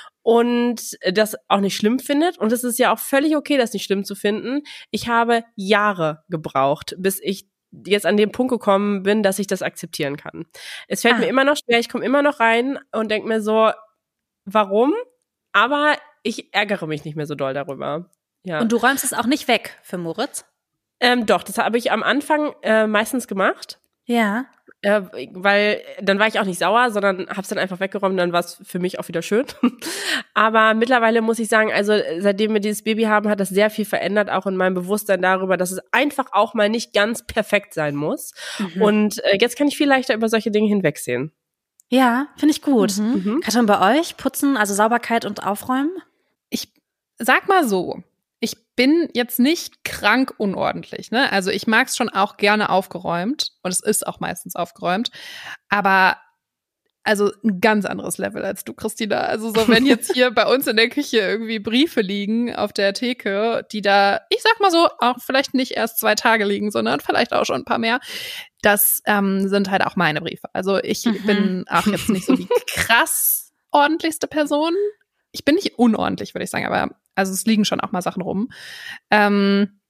und das auch nicht schlimm findet. Und es ist ja auch völlig okay, das nicht schlimm zu finden. Ich habe Jahre gebraucht, bis ich jetzt an den Punkt gekommen bin, dass ich das akzeptieren kann. Es fällt Ah. mir immer noch schwer, ich komme immer noch rein und denke mir so, warum? Aber ich ärgere mich nicht mehr so doll darüber. Ja. Und du räumst es auch nicht weg für Moritz? Ähm, doch, das habe ich am Anfang äh, meistens gemacht. Ja. Äh, weil dann war ich auch nicht sauer, sondern habe es dann einfach weggeräumt, dann war es für mich auch wieder schön. Aber mittlerweile muss ich sagen, also seitdem wir dieses Baby haben, hat das sehr viel verändert, auch in meinem Bewusstsein darüber, dass es einfach auch mal nicht ganz perfekt sein muss. Mhm. Und äh, jetzt kann ich viel leichter über solche Dinge hinwegsehen. Ja, finde ich gut. Mhm. Katrin, bei euch Putzen, also Sauberkeit und Aufräumen? Ich sag mal so, ich bin jetzt nicht krank unordentlich, ne? Also ich mag es schon auch gerne aufgeräumt und es ist auch meistens aufgeräumt, aber also ein ganz anderes Level als du, Christina. Also so, wenn jetzt hier bei uns in der Küche irgendwie Briefe liegen auf der Theke, die da, ich sag mal so, auch vielleicht nicht erst zwei Tage liegen, sondern vielleicht auch schon ein paar mehr, das ähm, sind halt auch meine Briefe. Also ich mhm. bin auch jetzt nicht so die krass ordentlichste Person. Ich bin nicht unordentlich, würde ich sagen, aber also es liegen schon auch mal Sachen rum. Ähm,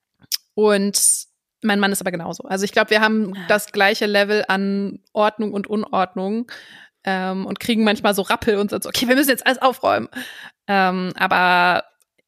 und mein Mann ist aber genauso. Also ich glaube, wir haben das gleiche Level an Ordnung und Unordnung ähm, und kriegen manchmal so Rappel und sind so, okay, wir müssen jetzt alles aufräumen. Ähm, aber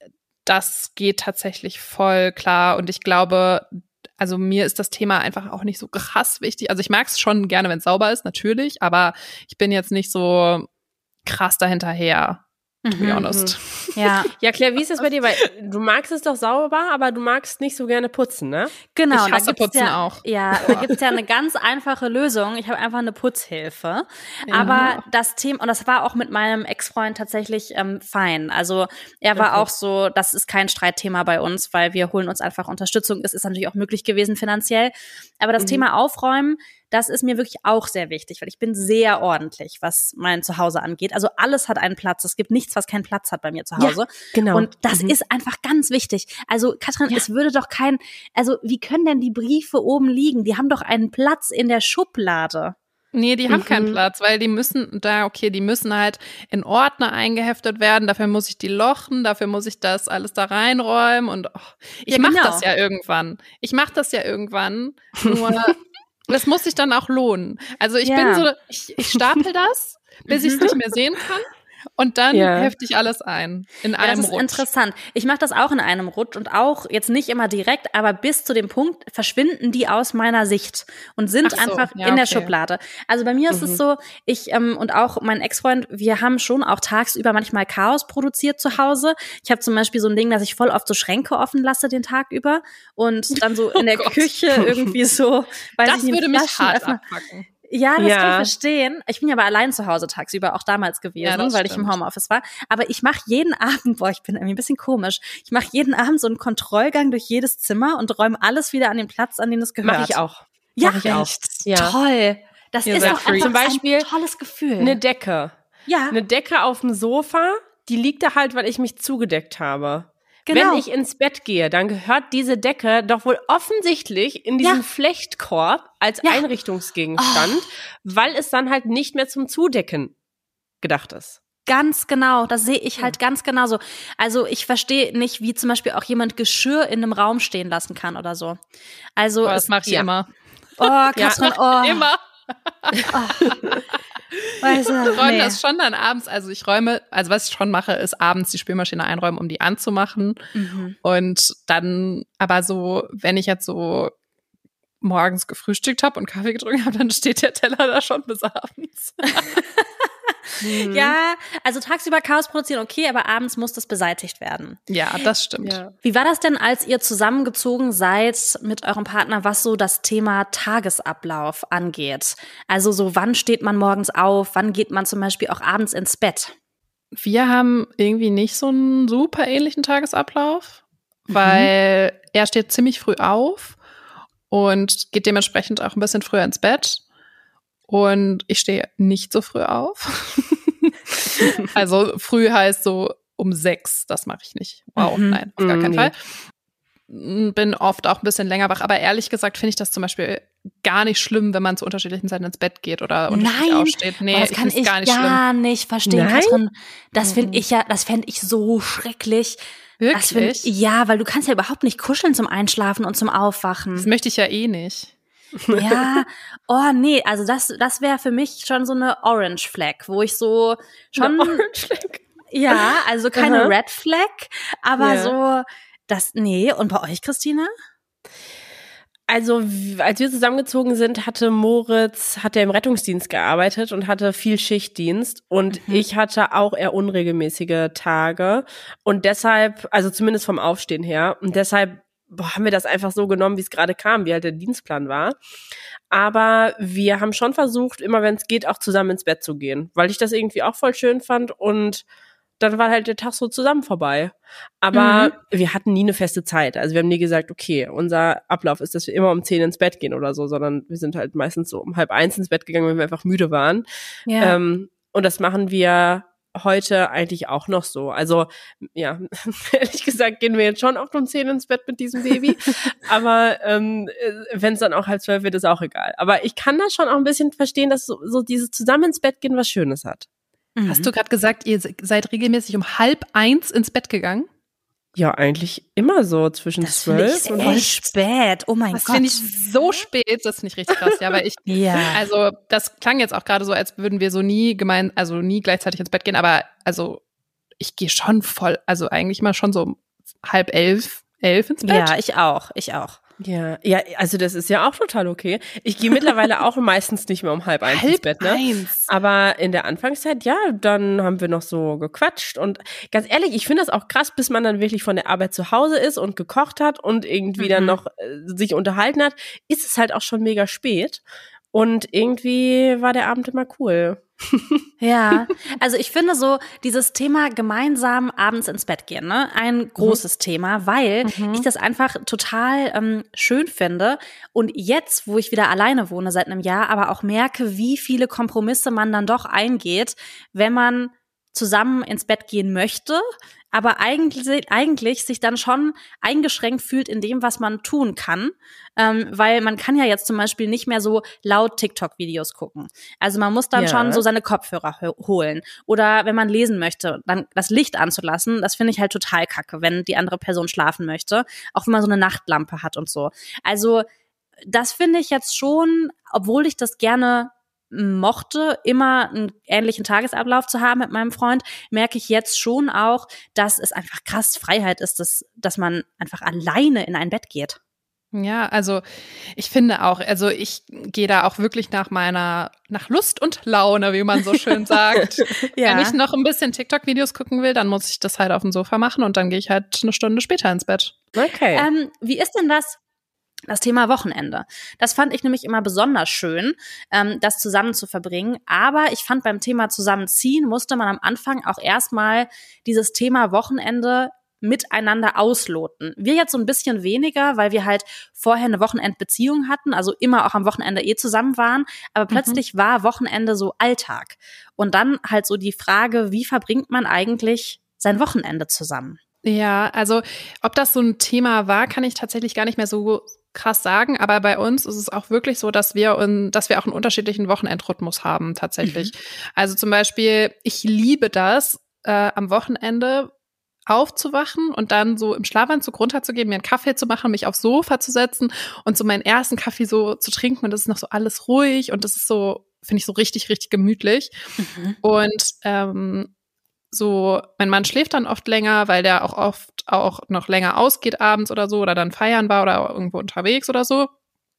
das geht tatsächlich voll klar und ich glaube, also mir ist das Thema einfach auch nicht so krass wichtig. Also ich mag es schon gerne, wenn es sauber ist, natürlich, aber ich bin jetzt nicht so krass dahinterher. To be honest. Ja. Ja, Claire, wie ist das bei dir? Weil du magst es doch sauber, aber du magst nicht so gerne putzen, ne? Genau. Ich hasse Putzen ja, auch. Ja, da gibt's ja eine ganz einfache Lösung. Ich habe einfach eine Putzhilfe. Ja. Aber das Thema, und das war auch mit meinem Ex-Freund tatsächlich ähm, fein. Also er war okay. auch so, das ist kein Streitthema bei uns, weil wir holen uns einfach Unterstützung. Es ist natürlich auch möglich gewesen finanziell. Aber das mhm. Thema Aufräumen, das ist mir wirklich auch sehr wichtig, weil ich bin sehr ordentlich, was mein Zuhause angeht. Also alles hat einen Platz. Es gibt nichts, was keinen Platz hat bei mir zu Hause. Ja, genau. Und das mhm. ist einfach ganz wichtig. Also Katrin, ja. es würde doch kein, also wie können denn die Briefe oben liegen? Die haben doch einen Platz in der Schublade. Nee, die haben mhm. keinen Platz, weil die müssen da, okay, die müssen halt in Ordner eingeheftet werden. Dafür muss ich die lochen, dafür muss ich das alles da reinräumen und oh, ich ja, mach genau. das ja irgendwann. Ich mach das ja irgendwann, nur das muss sich dann auch lohnen. Also ich ja. bin so, ich, ich stapel das, bis ich es nicht mehr sehen kann. Und dann ja. hefte ich alles ein, in ja, einem das ist Rutsch. Interessant. Ich mache das auch in einem Rutsch und auch jetzt nicht immer direkt, aber bis zu dem Punkt verschwinden die aus meiner Sicht und sind so, einfach ja, in der okay. Schublade. Also bei mir ist mhm. es so, ich ähm, und auch mein Ex-Freund, wir haben schon auch tagsüber manchmal Chaos produziert zu Hause. Ich habe zum Beispiel so ein Ding, dass ich voll oft so Schränke offen lasse den Tag über und dann so in der oh Küche irgendwie so, weiß das ich nicht, würde mich Flaschen hart öffne. abpacken. Ja, das ja. kann ich verstehen. Ich bin ja aber allein zu Hause tagsüber, auch damals gewesen, ja, weil stimmt. ich im Homeoffice war. Aber ich mache jeden Abend, boah, ich bin irgendwie ein bisschen komisch, ich mache jeden Abend so einen Kontrollgang durch jedes Zimmer und räume alles wieder an den Platz, an den es gehört. Mach ich auch. Ja, Mach ich auch. Ja. Toll. Das Ihr ist seid doch free. einfach Zum Beispiel ein tolles Gefühl. Eine Decke. Ja, Eine Decke auf dem Sofa, die liegt da halt, weil ich mich zugedeckt habe. genau. Wenn ich ins Bett gehe, dann gehört diese Decke doch wohl offensichtlich in diesen Ja. Flechtkorb als Ja. Einrichtungsgegenstand, oh. weil es dann halt nicht mehr zum Zudecken gedacht ist. Ganz genau, das sehe ich halt ganz genauso. Also ich verstehe nicht, wie zum Beispiel auch jemand Geschirr in einem Raum stehen lassen kann oder so. Also Boah, das es, mache ich ja. immer. Oh, Katrin, oh. Immer. Weißt du, Ich räume nee. das schon dann abends, also ich räume, also was ich schon mache, ist abends die Spülmaschine einräumen, um die anzumachen. Mhm. Und dann, aber so, wenn ich jetzt so morgens gefrühstückt habe und Kaffee getrunken habe, dann steht der Teller da schon bis abends. Mhm. Ja, also tagsüber Chaos produzieren, okay, aber abends muss das beseitigt werden. Ja, das stimmt. Ja. Wie war das denn, als ihr zusammengezogen seid mit eurem Partner, was so das Thema Tagesablauf angeht? Also so, wann steht man morgens auf, wann geht man zum Beispiel auch abends ins Bett? Wir haben irgendwie nicht so einen super ähnlichen Tagesablauf, weil mhm. er steht ziemlich früh auf und geht dementsprechend auch ein bisschen früher ins Bett. Und ich stehe nicht so früh auf. Also früh heißt so um sechs, das mache ich nicht. Wow, mhm. nein, auf gar keinen mhm. Fall. Bin oft auch ein bisschen länger wach, aber ehrlich gesagt finde ich das zum Beispiel gar nicht schlimm, wenn man zu unterschiedlichen Zeiten ins Bett geht oder unterschiedlich Nein, aufsteht. Nee, boah, das ich kann finde ich gar nicht gar schlimm. nicht verstehen, Nein? Katrin. Das finde ich ja, das fände ich so schrecklich. Wirklich? Das find, ja, weil du kannst ja überhaupt nicht kuscheln zum Einschlafen und zum Aufwachen. Das möchte ich ja eh nicht. Ja, oh nee, also das, das wäre für mich schon so eine Orange Flag, wo ich so schon, eine Orange Flag? Ja, also keine Aha. Red Flag, aber Ja. so, das, nee. Und bei euch, Christina? Also, w- als wir zusammengezogen sind, hatte Moritz, hat er im Rettungsdienst gearbeitet und hatte viel Schichtdienst. Und Mhm. ich hatte auch eher unregelmäßige Tage. Und deshalb, also zumindest vom Aufstehen her, und deshalb boah, haben wir das einfach so genommen, wie es gerade kam, wie halt der Dienstplan war. Aber wir haben schon versucht, immer wenn es geht, auch zusammen ins Bett zu gehen, weil ich das irgendwie auch voll schön fand und dann war halt der Tag so zusammen vorbei. Aber Mhm. wir hatten nie eine feste Zeit. Also wir haben nie gesagt, okay, unser Ablauf ist, dass wir immer um zehn ins Bett gehen oder so, sondern wir sind halt meistens so um halb eins ins Bett gegangen, wenn wir einfach müde waren. Ja. Ähm, und das machen wir heute eigentlich auch noch so. Also ja, ehrlich gesagt gehen wir jetzt schon auch um zehn ins Bett mit diesem Baby. Aber ähm, wenn es dann auch halb zwölf wird, ist auch egal. Aber ich kann das schon auch ein bisschen verstehen, dass so, so dieses zusammen ins Bett gehen was Schönes hat. Mhm. Hast du gerade gesagt, ihr se- seid regelmäßig um halb eins ins Bett gegangen? Ja, eigentlich immer so zwischen Das finde ich zwölf und voll spät. Oh mein Das Gott. finde ich so spät, das finde ich richtig krass. Ja, weil ich, Ja. also das klang jetzt auch gerade so, als würden wir so nie gemein, also nie gleichzeitig ins Bett gehen, aber also ich gehe schon voll, also eigentlich mal schon so um halb elf, elf ins Bett. Ja, ich auch, ich auch. Ja, ja, also das ist ja auch total okay. Ich gehe mittlerweile auch meistens nicht mehr um halb eins ins halb Bett, ne? eins. Aber in der Anfangszeit, ja, dann haben wir noch so gequatscht und ganz ehrlich, ich finde das auch krass, bis man dann wirklich von der Arbeit zu Hause ist und gekocht hat und irgendwie Mhm. dann noch äh, sich unterhalten hat, ist es halt auch schon mega spät. Und irgendwie war der Abend immer cool. Ja, also ich finde so dieses Thema gemeinsam abends ins Bett gehen, ne, ein großes Thema, weil Mhm. ich das einfach total ähm, schön finde und jetzt, wo ich wieder alleine wohne seit einem Jahr, aber auch merke, wie viele Kompromisse man dann doch eingeht, wenn man zusammen ins Bett gehen möchte, aber eigentlich, eigentlich sich dann schon eingeschränkt fühlt in dem, was man tun kann, ähm, weil man kann ja jetzt zum Beispiel nicht mehr so laut TikTok-Videos gucken. Also man muss dann Ja. schon so seine Kopfhörer ho- holen. Oder wenn man lesen möchte, dann das Licht anzulassen, das finde ich halt total kacke, wenn die andere Person schlafen möchte. Auch wenn man so eine Nachtlampe hat und so. Also das finde ich jetzt schon, obwohl ich das gerne mochte, immer einen ähnlichen Tagesablauf zu haben mit meinem Freund, merke ich jetzt schon auch, dass es einfach krass Freiheit ist, dass, dass man einfach alleine in ein Bett geht. Ja, also ich finde auch, also ich gehe da auch wirklich nach meiner, nach Lust und Laune, wie man so schön sagt. Wenn ich noch ein bisschen TikTok-Videos gucken will, dann muss ich das halt auf dem Sofa machen und dann gehe ich halt eine Stunde später ins Bett. Okay. Ähm, wie ist denn das? Das Thema Wochenende. Das fand ich nämlich immer besonders schön, ähm, das zusammen zu verbringen. Aber ich fand beim Thema Zusammenziehen musste man am Anfang auch erstmal dieses Thema Wochenende miteinander ausloten. Wir jetzt so ein bisschen weniger, weil wir halt vorher eine Wochenendbeziehung hatten, also immer auch am Wochenende eh zusammen waren. Aber plötzlich war Wochenende so Alltag. Und dann halt so die Frage, wie verbringt man eigentlich sein Wochenende zusammen? Ja, also ob das so ein Thema war, kann ich tatsächlich gar nicht mehr so krass sagen, aber bei uns ist es auch wirklich so, dass wir un, dass wir auch einen unterschiedlichen Wochenendrhythmus haben tatsächlich. Mhm. Also zum Beispiel, ich liebe das, äh, am Wochenende aufzuwachen und dann so im Schlafanzug runterzugehen, mir einen Kaffee zu machen, mich aufs Sofa zu setzen und so meinen ersten Kaffee so zu trinken und das ist noch so alles ruhig und das ist so, finde ich so richtig, richtig gemütlich. Mhm. Und ähm, so, mein Mann schläft dann oft länger, weil der auch oft auch noch länger ausgeht abends oder so oder dann feiern war oder irgendwo unterwegs oder so.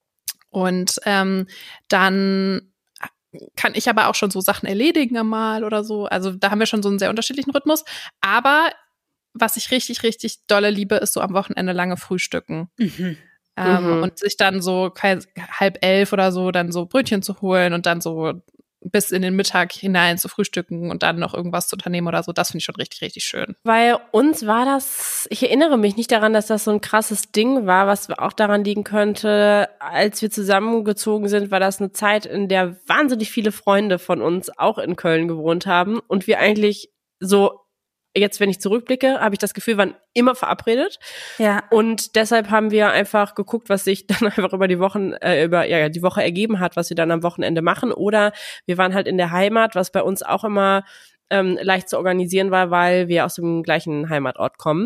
Und ähm, dann kann ich aber auch schon so Sachen erledigen einmal oder so. Also da haben wir schon so einen sehr unterschiedlichen Rhythmus. Aber was ich richtig, richtig dolle liebe, ist so am Wochenende lange frühstücken. Mhm. Ähm, mhm. Und sich dann so halb elf oder so dann so Brötchen zu holen und dann so bis in den Mittag hinein zu frühstücken und dann noch irgendwas zu unternehmen oder so, das finde ich schon richtig, richtig schön. Weil uns war das, ich erinnere mich nicht daran, dass das so ein krasses Ding war, was auch daran liegen könnte, als wir zusammengezogen sind, war das eine Zeit, in der wahnsinnig viele Freunde von uns auch in Köln gewohnt haben und wir eigentlich so, jetzt, wenn ich zurückblicke, habe ich das Gefühl, waren immer verabredet. Ja. Und deshalb haben wir einfach geguckt, was sich dann einfach über die Wochen, äh, über ja die Woche ergeben hat, was wir dann am Wochenende machen. Oder wir waren halt in der Heimat, was bei uns auch immer ähm, leicht zu organisieren war, weil wir aus dem gleichen Heimatort kommen.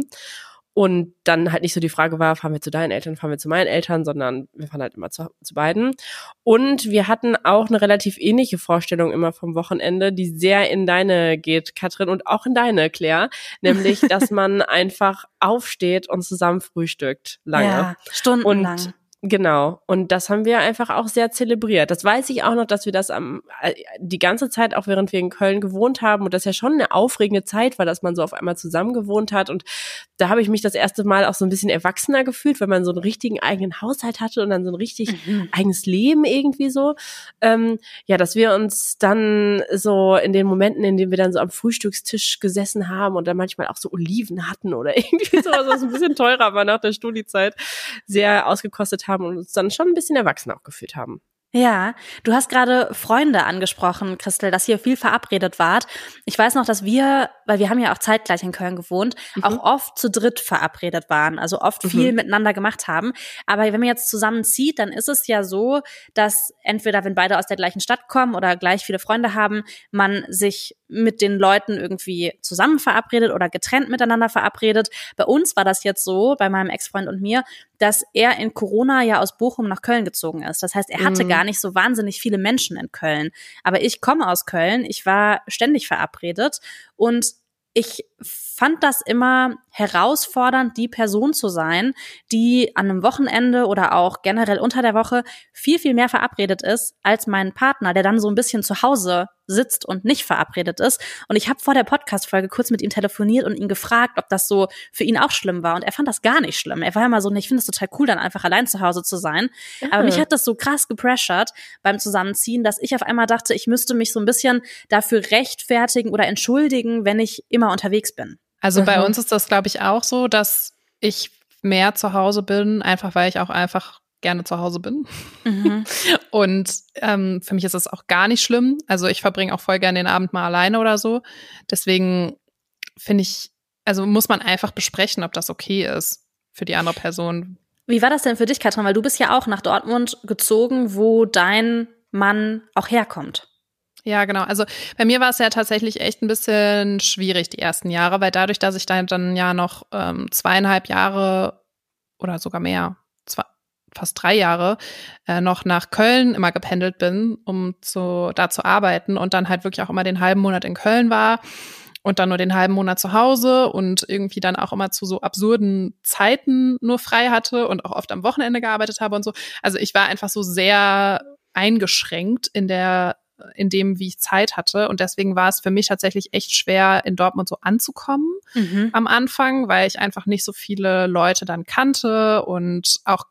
Und dann halt nicht so die Frage war, fahren wir zu deinen Eltern, fahren wir zu meinen Eltern, sondern wir fahren halt immer zu, zu beiden. Und wir hatten auch eine relativ ähnliche Vorstellung immer vom Wochenende, die sehr in deine geht, Katrin, und auch in deine, Claire. Nämlich, dass man einfach aufsteht und zusammen frühstückt. Lange. Ja, stundenlang. Und genau. Und das haben wir einfach auch sehr zelebriert. Das weiß ich auch noch, dass wir das am, die ganze Zeit, auch während wir in Köln gewohnt haben, und das ja schon eine aufregende Zeit war, dass man so auf einmal zusammen gewohnt hat. Und da habe ich mich das erste Mal auch so ein bisschen erwachsener gefühlt, weil man so einen richtigen eigenen Haushalt hatte und dann so ein richtig mhm. eigenes Leben irgendwie so. Ähm, ja, dass wir uns dann so in den Momenten, in denen wir dann so am Frühstückstisch gesessen haben und dann manchmal auch so Oliven hatten oder irgendwie sowas, was ein bisschen teurer war nach der Studiezeit, sehr ausgekostet haben und uns dann schon ein bisschen erwachsen auch gefühlt haben. Ja, du hast gerade Freunde angesprochen, Christel, dass ihr viel verabredet wart. Ich weiß noch, dass wir, weil wir haben ja auch zeitgleich in Köln gewohnt, mhm. auch oft zu dritt verabredet waren, also oft viel mhm. miteinander gemacht haben. Aber wenn man jetzt zusammenzieht, dann ist es ja so, dass entweder, wenn beide aus der gleichen Stadt kommen oder gleich viele Freunde haben, man sich mit den Leuten irgendwie zusammen verabredet oder getrennt miteinander verabredet. Bei uns war das jetzt so, bei meinem Ex-Freund und mir, dass er in Corona ja aus Bochum nach Köln gezogen ist. Das heißt, er hatte mhm. gar nicht so wahnsinnig viele Menschen in Köln. Aber ich komme aus Köln, ich war ständig verabredet und ich fand das immer herausfordernd, die Person zu sein, die an einem Wochenende oder auch generell unter der Woche viel, viel mehr verabredet ist als mein Partner, der dann so ein bisschen zu Hause sitzt und nicht verabredet ist. Und ich habe vor der Podcast-Folge kurz mit ihm telefoniert und ihn gefragt, ob das so für ihn auch schlimm war. Und er fand das gar nicht schlimm. Er war immer so, ich finde es total cool, dann einfach allein zu Hause zu sein. Mhm. Aber mich hat das so krass gepressured beim Zusammenziehen, dass ich auf einmal dachte, ich müsste mich so ein bisschen dafür rechtfertigen oder entschuldigen, wenn ich immer unterwegs bin. Also mhm. bei uns ist das, glaube ich, auch so, dass ich mehr zu Hause bin, einfach weil ich auch einfach gerne zu Hause bin. Mhm. Und ähm, für mich ist das auch gar nicht schlimm. Also ich verbringe auch voll gerne den Abend mal alleine oder so. Deswegen finde ich, also muss man einfach besprechen, ob das okay ist für die andere Person. Wie war das denn für dich, Katrin? Weil du bist ja auch nach Dortmund gezogen, wo dein Mann auch herkommt. Ja, genau. Also bei mir war es ja tatsächlich echt ein bisschen schwierig die ersten Jahre, weil dadurch, dass ich dann, dann ja noch ähm, zweieinhalb Jahre oder sogar mehr, zwei, fast drei Jahre äh, noch nach Köln immer gependelt bin, um zu, da zu arbeiten und dann halt wirklich auch immer den halben Monat in Köln war und dann nur den halben Monat zu Hause und irgendwie dann auch immer zu so absurden Zeiten nur frei hatte und auch oft am Wochenende gearbeitet habe und so. Also ich war einfach so sehr eingeschränkt in der in dem, wie ich Zeit hatte. Und deswegen war es für mich tatsächlich echt schwer, in Dortmund so anzukommen mhm. am Anfang, weil ich einfach nicht so viele Leute dann kannte und auch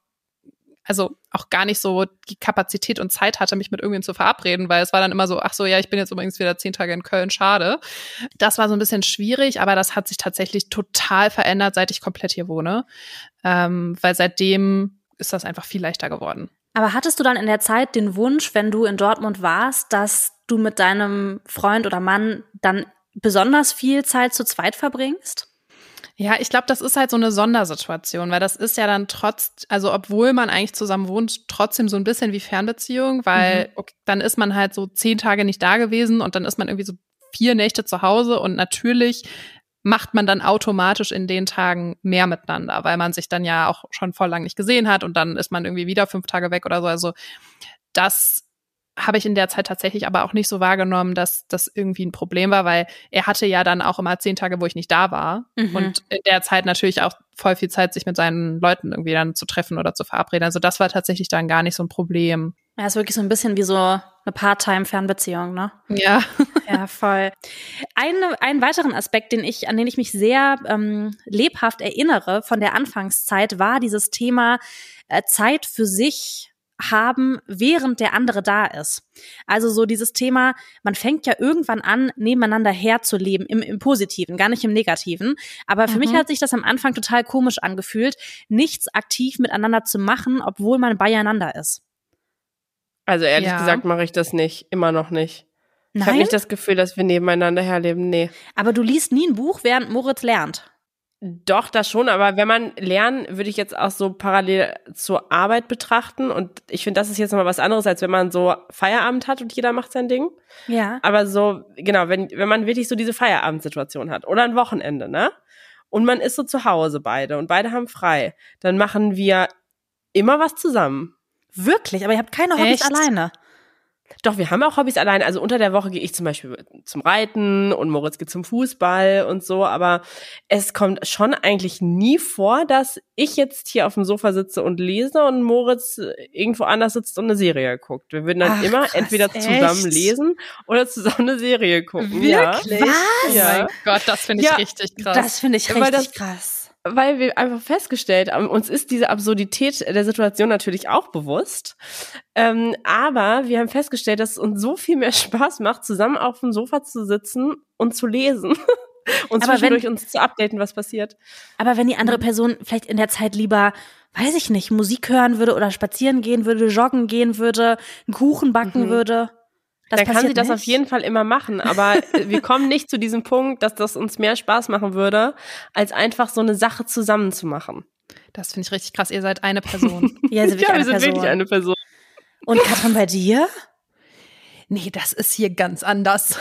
also auch gar nicht so die Kapazität und Zeit hatte, mich mit irgendjemandem zu verabreden, weil es war dann immer so, ach so, ja, ich bin jetzt übrigens wieder zehn Tage in Köln, schade. Das war so ein bisschen schwierig, aber das hat sich tatsächlich total verändert, seit ich komplett hier wohne, ähm, weil seitdem ist das einfach viel leichter geworden. Aber hattest du dann in der Zeit den Wunsch, wenn du in Dortmund warst, dass du mit deinem Freund oder Mann dann besonders viel Zeit zu zweit verbringst? Ja, ich glaube, das ist halt so eine Sondersituation, weil das ist ja dann trotz, also obwohl man eigentlich zusammen wohnt, trotzdem so ein bisschen wie Fernbeziehung, weil mhm. okay, dann ist man halt so zehn Tage nicht da gewesen und dann ist man irgendwie so vier Nächte zu Hause und natürlich macht man dann automatisch in den Tagen mehr miteinander, weil man sich dann ja auch schon voll lang nicht gesehen hat und dann ist man irgendwie wieder fünf Tage weg oder so. Also das habe ich in der Zeit tatsächlich aber auch nicht so wahrgenommen, dass das irgendwie ein Problem war, weil er hatte ja dann auch immer zehn Tage, wo ich nicht da war. Mhm. Und in der Zeit natürlich auch voll viel Zeit, sich mit seinen Leuten irgendwie dann zu treffen oder zu verabreden. Also das war tatsächlich dann gar nicht so ein Problem. Ja, ist wirklich so ein bisschen wie so eine Part-Time-Fernbeziehung, ne? Ja. Ja, voll. Eine, einen weiteren Aspekt, den ich, an den ich mich sehr ähm, lebhaft erinnere von der Anfangszeit, war dieses Thema äh, Zeit für sich haben, während der andere da ist. Also so dieses Thema, man fängt ja irgendwann an, nebeneinander herzuleben, im, im Positiven, gar nicht im Negativen. Aber für mhm. mich hat sich das am Anfang total komisch angefühlt, nichts aktiv miteinander zu machen, obwohl man beieinander ist. Also ehrlich Ja. gesagt mache ich das nicht, immer noch nicht. Ich habe Nein? nicht das Gefühl, dass wir nebeneinander herleben, nee. Aber du liest nie ein Buch, während Moritz lernt. Doch, das schon, aber wenn man lernen, würde ich jetzt auch so parallel zur Arbeit betrachten und ich finde, das ist jetzt nochmal was anderes, als wenn man so Feierabend hat und jeder macht sein Ding. Ja. Aber so, genau, wenn, wenn man wirklich so diese Feierabendsituation hat oder ein Wochenende, ne? Und man ist so zu Hause beide und beide haben frei, dann machen wir immer was zusammen. Wirklich? Aber ihr habt keine Hobbys Echt? alleine. Doch, wir haben auch Hobbys alleine. Also unter der Woche gehe ich zum Beispiel zum Reiten und Moritz geht zum Fußball und so. Aber es kommt schon eigentlich nie vor, dass ich jetzt hier auf dem Sofa sitze und lese und Moritz irgendwo anders sitzt und eine Serie guckt. Wir würden dann Ach, immer krass, entweder zusammen echt? lesen oder zusammen eine Serie gucken. Wirklich? Ja. Was? Ja. Oh mein Gott, das finde ich Ja, richtig krass. Das finde ich Weil richtig das- krass. Weil wir einfach festgestellt haben, uns ist diese Absurdität der Situation natürlich auch bewusst. Ähm, aber wir haben festgestellt, dass es uns so viel mehr Spaß macht, zusammen auf dem Sofa zu sitzen und zu lesen. Und Aber zwischendurch wenn- uns zu updaten, was passiert. Aber wenn die andere Person vielleicht in der Zeit lieber, weiß ich nicht, Musik hören würde oder spazieren gehen würde, joggen gehen würde, einen Kuchen backen Mhm. würde, das Dann kann passiert sie das nicht. auf jeden Fall immer machen. Aber wir kommen nicht zu diesem Punkt, dass das uns mehr Spaß machen würde, als einfach so eine Sache zusammen zu machen. Das finde ich richtig krass. Ihr seid eine Person. Ja, sie ist wirklich Ja, eine wir sind Person. wirklich eine Person. Und Katrin, bei dir? Nee, das ist hier ganz anders.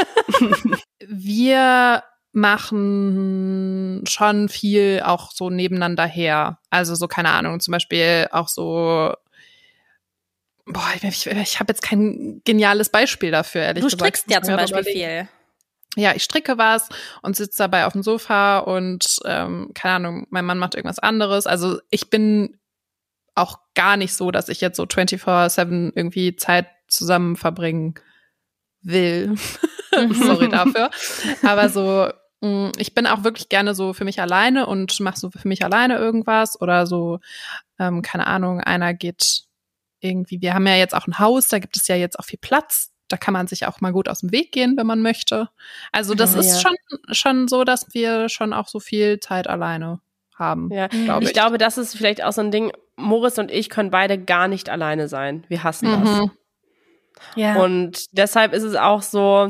Wir machen schon viel auch so nebeneinander her. Also so, keine Ahnung, zum Beispiel auch so, boah, ich, ich, ich habe jetzt kein geniales Beispiel dafür, ehrlich Du gesagt. strickst ja Muss zum mir Beispiel überlegen. viel. Ja, ich stricke was und sitze dabei auf dem Sofa und, ähm, keine Ahnung, mein Mann macht irgendwas anderes. Also ich bin auch gar nicht so, dass ich jetzt so vierundzwanzig sieben irgendwie Zeit zusammen verbringen will. Sorry dafür. Aber so, mh, ich bin auch wirklich gerne so für mich alleine und mache so für mich alleine irgendwas oder so, ähm, keine Ahnung, einer geht irgendwie, wir haben ja jetzt auch ein Haus, da gibt es ja jetzt auch viel Platz. Da kann man sich auch mal gut aus dem Weg gehen, wenn man möchte. Also das Oh, ist ja. schon, schon so, dass wir schon auch so viel Zeit alleine haben. Ja, Glaube ich ich. glaube, das ist vielleicht auch so ein Ding. Moritz und ich können beide gar nicht alleine sein. Wir hassen das. Mhm. Ja. Und deshalb ist es auch so,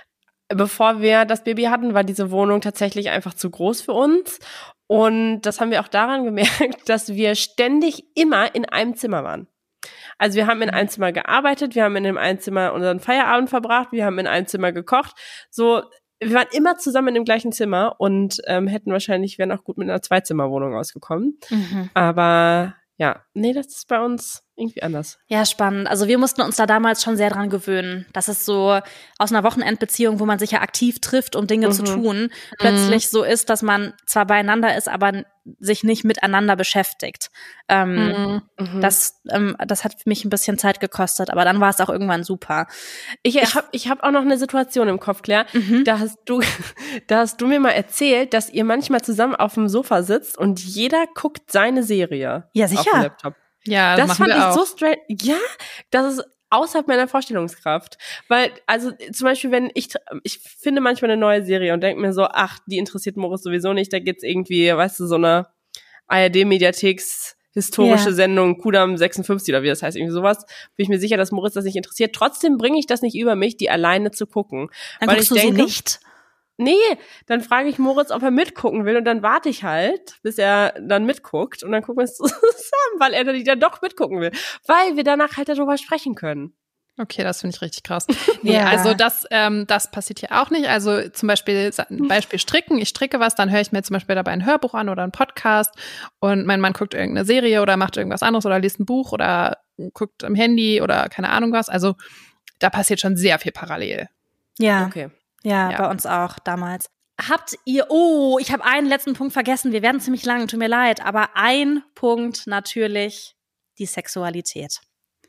bevor wir das Baby hatten, war diese Wohnung tatsächlich einfach zu groß für uns. Und das haben wir auch daran gemerkt, dass wir ständig immer in einem Zimmer waren. Also wir haben in einem Zimmer gearbeitet, wir haben in dem einen Zimmer unseren Feierabend verbracht, wir haben in einem Zimmer gekocht. So, wir waren immer zusammen in dem gleichen Zimmer und ähm, hätten wahrscheinlich, wären auch gut mit einer Zweizimmerwohnung ausgekommen. Mhm. Aber ja, nee, das ist bei uns irgendwie anders. Ja, spannend. Also wir mussten uns da damals schon sehr dran gewöhnen, dass es so aus einer Wochenendbeziehung, wo man sich ja aktiv trifft, um Dinge Mhm. zu tun, plötzlich so ist, dass man zwar beieinander ist, aber n- sich nicht miteinander beschäftigt. Ähm, Mhm. Das, ähm, das hat mich ein bisschen Zeit gekostet, aber dann war es auch irgendwann super. Ich habe ich hab auch noch eine Situation im Kopf, Claire. Mhm. Da hast du, da hast du mir mal erzählt, dass ihr manchmal zusammen auf dem Sofa sitzt und jeder guckt seine Serie Ja, auf dem sicher. Laptop. Ja, Das machen fand wir ich auch. so strange. Ja, das ist außerhalb meiner Vorstellungskraft. Weil, also zum Beispiel, wenn ich, ich finde manchmal eine neue Serie und denke mir so, ach, die interessiert Moritz sowieso nicht, da geht's irgendwie, weißt du, so eine A R D-Mediatheks historische Ja. Sendung, Kudam sechsundfünfzig oder wie das heißt, irgendwie sowas, bin ich mir sicher, dass Moritz das nicht interessiert. Trotzdem bringe ich das nicht über mich, die alleine zu gucken. Dann weil guckst ich du denke, sie nicht? Nee, dann frage ich Moritz, ob er mitgucken will und dann warte ich halt, bis er dann mitguckt und dann gucken wir es zusammen, weil er dann dann doch mitgucken will, weil wir danach halt darüber sprechen können. Okay, das finde ich richtig krass. Nee, Ja. also das, ähm, das passiert hier auch nicht. Also zum Beispiel, ein Beispiel Stricken. Ich stricke was, dann höre ich mir zum Beispiel dabei ein Hörbuch an oder einen Podcast und mein Mann guckt irgendeine Serie oder macht irgendwas anderes oder liest ein Buch oder guckt am Handy oder keine Ahnung was. Also da passiert schon sehr viel parallel. Ja. Okay. Ja, Ja. bei uns auch damals. Habt ihr, oh, ich habe einen letzten Punkt vergessen. Wir werden ziemlich lang, tut mir leid. Aber ein Punkt natürlich, die Sexualität.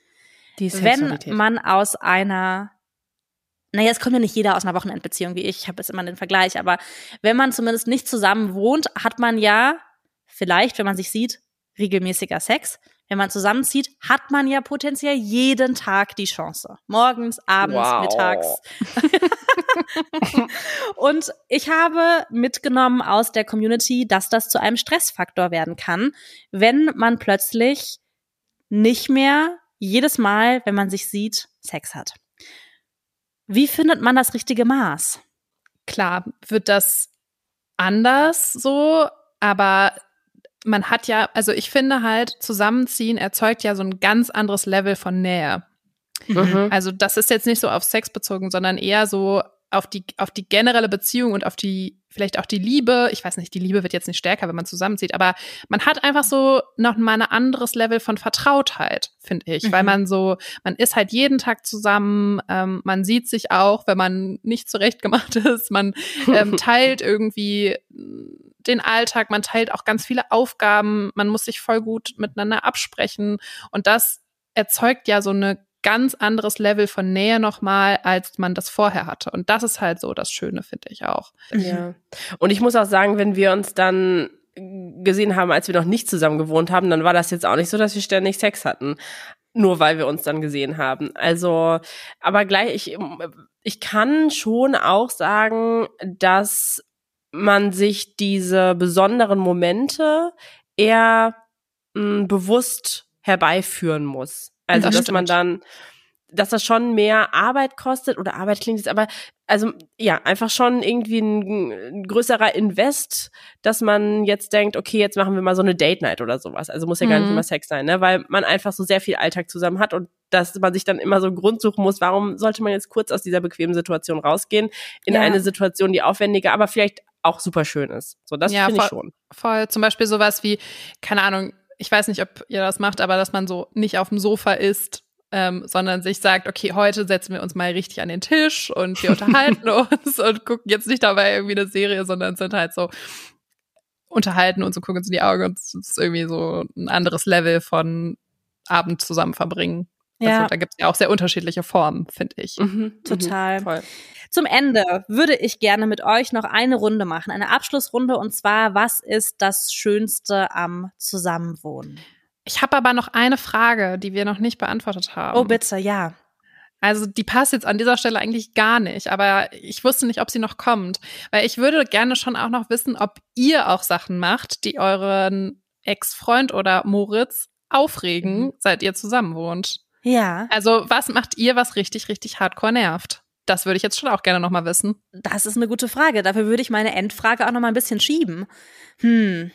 Die Wenn man aus einer, naja, es kommt ja nicht jeder aus einer Wochenendbeziehung wie ich, ich habe jetzt immer den Vergleich, aber wenn man zumindest nicht zusammen wohnt, hat man ja vielleicht, wenn man sich sieht, regelmäßiger Sex. wenn man zusammenzieht, hat man ja potenziell jeden Tag die Chance. Morgens, abends, Wow. mittags. Und ich habe mitgenommen aus der Community, dass das zu einem Stressfaktor werden kann, wenn man plötzlich nicht mehr jedes Mal, wenn man sich sieht, Sex hat. Wie findet man das richtige Maß? Klar, wird das anders so, aber man hat ja, also ich finde halt, Zusammenziehen erzeugt ja so ein ganz anderes Level von Nähe. Mhm. Also das ist jetzt nicht so auf Sex bezogen, sondern eher so auf die, auf die generelle Beziehung und auf die, vielleicht auch die Liebe. Ich weiß nicht, die Liebe wird jetzt nicht stärker, wenn man zusammenzieht, aber man hat einfach so noch mal ein anderes Level von Vertrautheit, finde ich, mhm. weil man so, man ist halt jeden Tag zusammen, ähm, man sieht sich auch, wenn man nicht zurechtgemacht ist, man ähm, teilt irgendwie den Alltag, man teilt auch ganz viele Aufgaben, man muss sich voll gut miteinander absprechen und das erzeugt ja so eine ganz anderes Level von Nähe nochmal, als man das vorher hatte. Und das ist halt so das Schöne, finde ich auch. Ja. Und ich muss auch sagen, wenn wir uns dann gesehen haben, als wir noch nicht zusammen gewohnt haben, dann war das jetzt auch nicht so, dass wir ständig Sex hatten. Nur weil wir uns dann gesehen haben. Also, aber gleich, ich, ich kann schon auch sagen, dass man sich diese besonderen Momente eher mh, bewusst herbeiführen muss. Also, das dass stimmt. man dann, dass das schon mehr Arbeit kostet, oder Arbeit klingt jetzt, aber, also, ja, einfach schon irgendwie ein, ein größerer Invest, dass man jetzt denkt, okay, jetzt machen wir mal so eine Date-Night oder sowas. Also, muss ja gar nicht Mhm. immer Sex sein, ne, weil man einfach so sehr viel Alltag zusammen hat und dass man sich dann immer so einen Grund suchen muss, warum sollte man jetzt kurz aus dieser bequemen Situation rausgehen, in Ja. eine Situation, die aufwendiger, aber vielleicht auch super schön ist. So, das Ja, finde ich voll. schon. Voll. Zum Beispiel sowas wie, keine Ahnung, ich weiß nicht, ob ihr das macht, aber dass man so nicht auf dem Sofa isst, ähm, sondern sich sagt, okay, heute setzen wir uns mal richtig an den Tisch und wir unterhalten uns und gucken jetzt nicht dabei irgendwie eine Serie, sondern sind halt so unterhalten uns und gucken uns in die Augen und es ist irgendwie so ein anderes Level von Abend zusammen verbringen. Ja. Also, da gibt es ja auch sehr unterschiedliche Formen, finde ich. Mhm, Total. Mhm, voll. Zum Ende würde ich gerne mit euch noch eine Runde machen, eine Abschlussrunde, und zwar, was ist das Schönste am Zusammenwohnen? Ich habe aber noch eine Frage, die wir noch nicht beantwortet haben. Oh, bitte, ja. Also die passt jetzt an dieser Stelle eigentlich gar nicht, aber ich wusste nicht, ob sie noch kommt. Weil ich würde gerne schon auch noch wissen, ob ihr auch Sachen macht, die euren Ex-Freund oder Moritz aufregen, Mhm. seit ihr zusammen wohnt. Ja, Also was macht ihr, was richtig, richtig hardcore nervt? Das würde ich jetzt schon auch gerne noch mal wissen. das ist eine gute Frage. Dafür würde ich meine Endfrage auch noch mal ein bisschen schieben. Hm.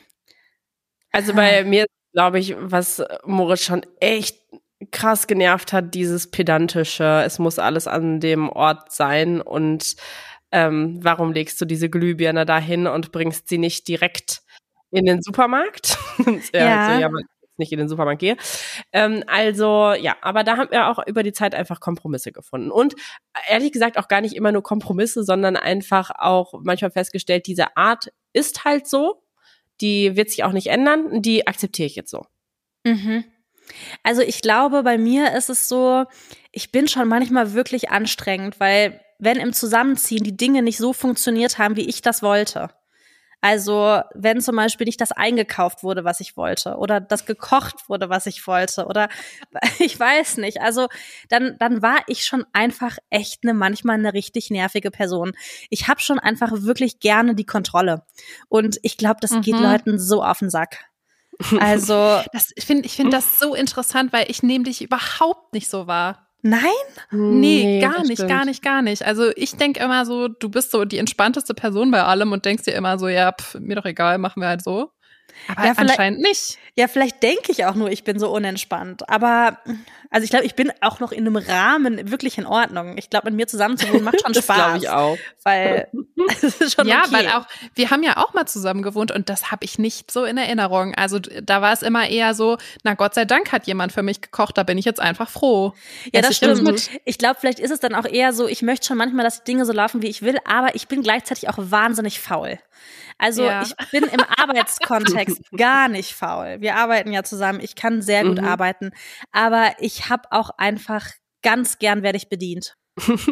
Also bei mir, glaube ich, was Moritz schon echt krass genervt hat, dieses pedantische, es muss alles an dem Ort sein und ähm, warum legst du diese Glühbirne dahin und bringst sie nicht direkt in den Supermarkt? ja, Ja. Also, ja, weil ich nicht in den Supermarkt gehe. Ähm, also, ja, aber da haben wir auch über die Zeit einfach Kompromisse gefunden. Und ehrlich gesagt auch gar nicht immer nur Kompromisse, sondern einfach auch manchmal festgestellt, diese Art ist halt so, die wird sich auch nicht ändern, die akzeptiere ich jetzt so. Mhm. Also ich glaube, bei mir ist es so, ich bin schon manchmal wirklich anstrengend, weil wenn im Zusammenziehen die Dinge nicht so funktioniert haben, wie ich das wollte. Also wenn zum Beispiel nicht das eingekauft wurde, was ich wollte, oder das gekocht wurde, was ich wollte, oder ich weiß nicht. Also dann dann war ich schon einfach echt eine manchmal eine richtig nervige Person. Ich habe schon einfach wirklich gerne die Kontrolle. Und ich glaube, das geht Mhm. Leuten so auf den Sack. Also Das, ich finde ich find das so interessant, weil ich nehme dich überhaupt nicht so wahr. nein? Nee, gar das nicht, stimmt. gar nicht, gar nicht. Also ich denke immer so, du bist so die entspannteste Person bei allem und denkst dir immer so, ja, pff, mir doch egal, machen wir halt so. Aber Ja, vielleicht- anscheinend nicht. Ja, vielleicht denke ich auch nur, ich bin so unentspannt. Aber, also ich glaube, ich bin auch noch in einem Rahmen wirklich in Ordnung. Ich glaube, mit mir zusammen zu wohnen macht schon Das Spaß. glaube ich auch. Weil es ist schon Ja, okay. weil auch, wir haben ja auch mal zusammen gewohnt und das habe ich nicht so in Erinnerung. Also d- da war es immer eher so, na Gott sei Dank hat jemand für mich gekocht, da bin ich jetzt einfach froh. Ja, Esse das ich jetzt stimmt. mit. Ich glaube, vielleicht ist es dann auch eher so, ich möchte schon manchmal, dass die Dinge so laufen, wie ich will, aber ich bin gleichzeitig auch wahnsinnig faul. Also Ja. ich bin im Arbeitskontext gar nicht faul. Wir arbeiten ja zusammen, ich kann sehr gut Mhm. arbeiten, aber ich habe auch einfach ganz gern werde ich bedient.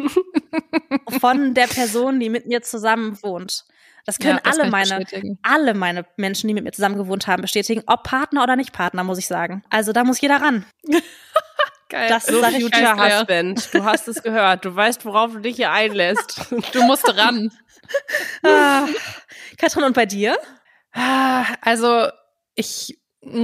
von der Person, die mit mir zusammen wohnt. Das können Ja, das alle kann ich meine, bestätigen. alle meine Menschen, die mit mir zusammen gewohnt haben, bestätigen. Ob Partner oder nicht Partner, muss ich sagen. Also da muss jeder ran. Geil. Das So, sag ich Future Claire. Husband, du hast es gehört. Du weißt, worauf du dich hier einlässt. Du musst ran. Ah. Katrin, und bei dir? Ah, Also ich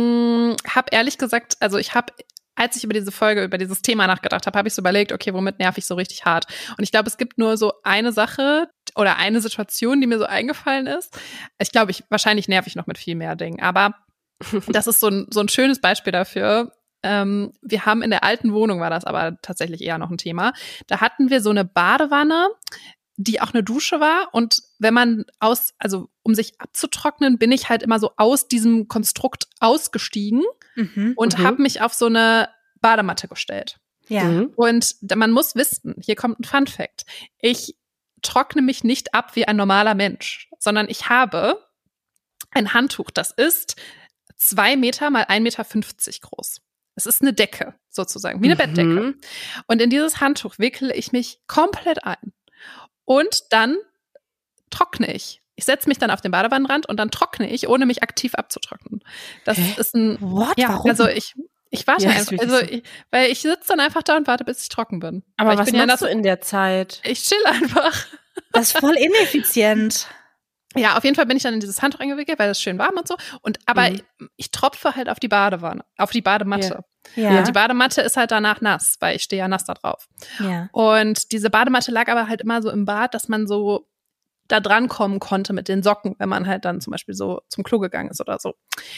habe ehrlich gesagt, also ich habe, als ich über diese Folge, über dieses Thema nachgedacht habe, habe ich so überlegt, okay, womit nerv ich so richtig hart? Und ich glaube, es gibt nur so eine Sache oder eine Situation, die mir so eingefallen ist. Ich glaube, ich wahrscheinlich nerv ich noch mit viel mehr Dingen, aber das ist so ein, so ein schönes Beispiel dafür. Ähm, wir haben in der alten Wohnung, war das aber tatsächlich eher noch ein Thema, da hatten wir so eine Badewanne, die auch eine Dusche war. Und wenn man aus, also um sich abzutrocknen, bin ich halt immer so aus diesem Konstrukt ausgestiegen Mhm. und Mhm. habe mich auf so eine Badematte gestellt. Ja. Mhm. Und da- man muss wissen, hier kommt ein Fun-Fact. Ich trockne mich nicht ab wie ein normaler Mensch, sondern ich habe ein Handtuch, das ist zwei Meter mal ein Meter fünfzig groß. Es ist eine Decke, sozusagen, wie eine Mhm. Bettdecke. Und in dieses Handtuch wickele ich mich komplett ein. Und dann trockne ich. Ich setze mich dann auf den Badewannenrand und dann trockne ich, ohne mich aktiv abzutrocknen. Das Hä? ist ein, What? ja, Warum? also ich, ich warte Ja, ist einfach, wirklich also so. ich, weil ich sitze dann einfach da und warte, bis ich trocken bin. Aber weil ich was bin ja machst nass, du in der Zeit? ich chill einfach. Das ist voll ineffizient. Ja, auf jeden Fall bin ich dann in dieses Handtuch eingewickelt, weil das schön warm und so. Und aber Mhm. ich, ich tropfe halt auf die Badewanne, auf die Badematte. Ja. Und die Badematte ist halt danach nass, weil ich stehe ja nass da drauf. Ja. Und diese Badematte lag aber halt immer so im Bad, dass man so da dran kommen konnte mit den Socken, wenn man halt dann zum Beispiel so zum Klo gegangen ist oder so.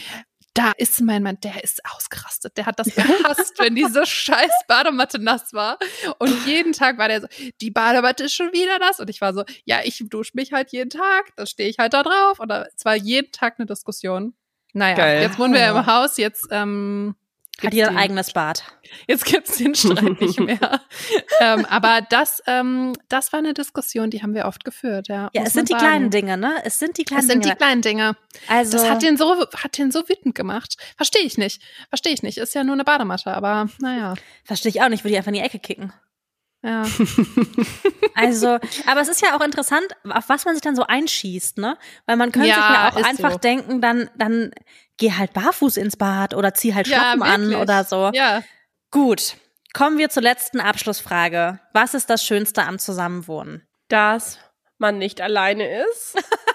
Da ist mein Mann, der ist ausgerastet. Der hat das gehasst, wenn diese scheiß Badematte nass war. Und jeden Tag war der so, die Badematte ist schon wieder nass. Und ich war so, ja, ich dusche mich halt jeden Tag. Da stehe ich halt da drauf. Und es war jeden Tag eine Diskussion. Naja, Geil. jetzt wohnen wir im Haus. Jetzt ähm, Hat gibt's jeder ein den- eigenes Bad. Jetzt gibt's den Streit nicht mehr. ähm, aber das, ähm, das war eine Diskussion, die haben wir oft geführt, ja. Ja, muss es sind die man sagen. kleinen Dinge, ne? Es sind die kleinen Es sind die Dinge. kleinen Dinge. Also, Das hat den so, hat den so wütend gemacht. Verstehe ich nicht. Verstehe ich nicht. Ist ja nur eine Badematte, aber naja. verstehe ich auch nicht, würde ich einfach in die Ecke kicken. Ja. Also, aber es ist ja auch interessant, auf was man sich dann so einschießt, ne? Weil man könnte Ja, sich ja auch ist einfach so. denken, dann, dann geh halt barfuß ins Bad oder zieh halt Schlappen an wirklich. oder so. Ja. Gut. Kommen wir zur letzten Abschlussfrage. Was ist das Schönste am Zusammenwohnen? Dass man nicht alleine ist.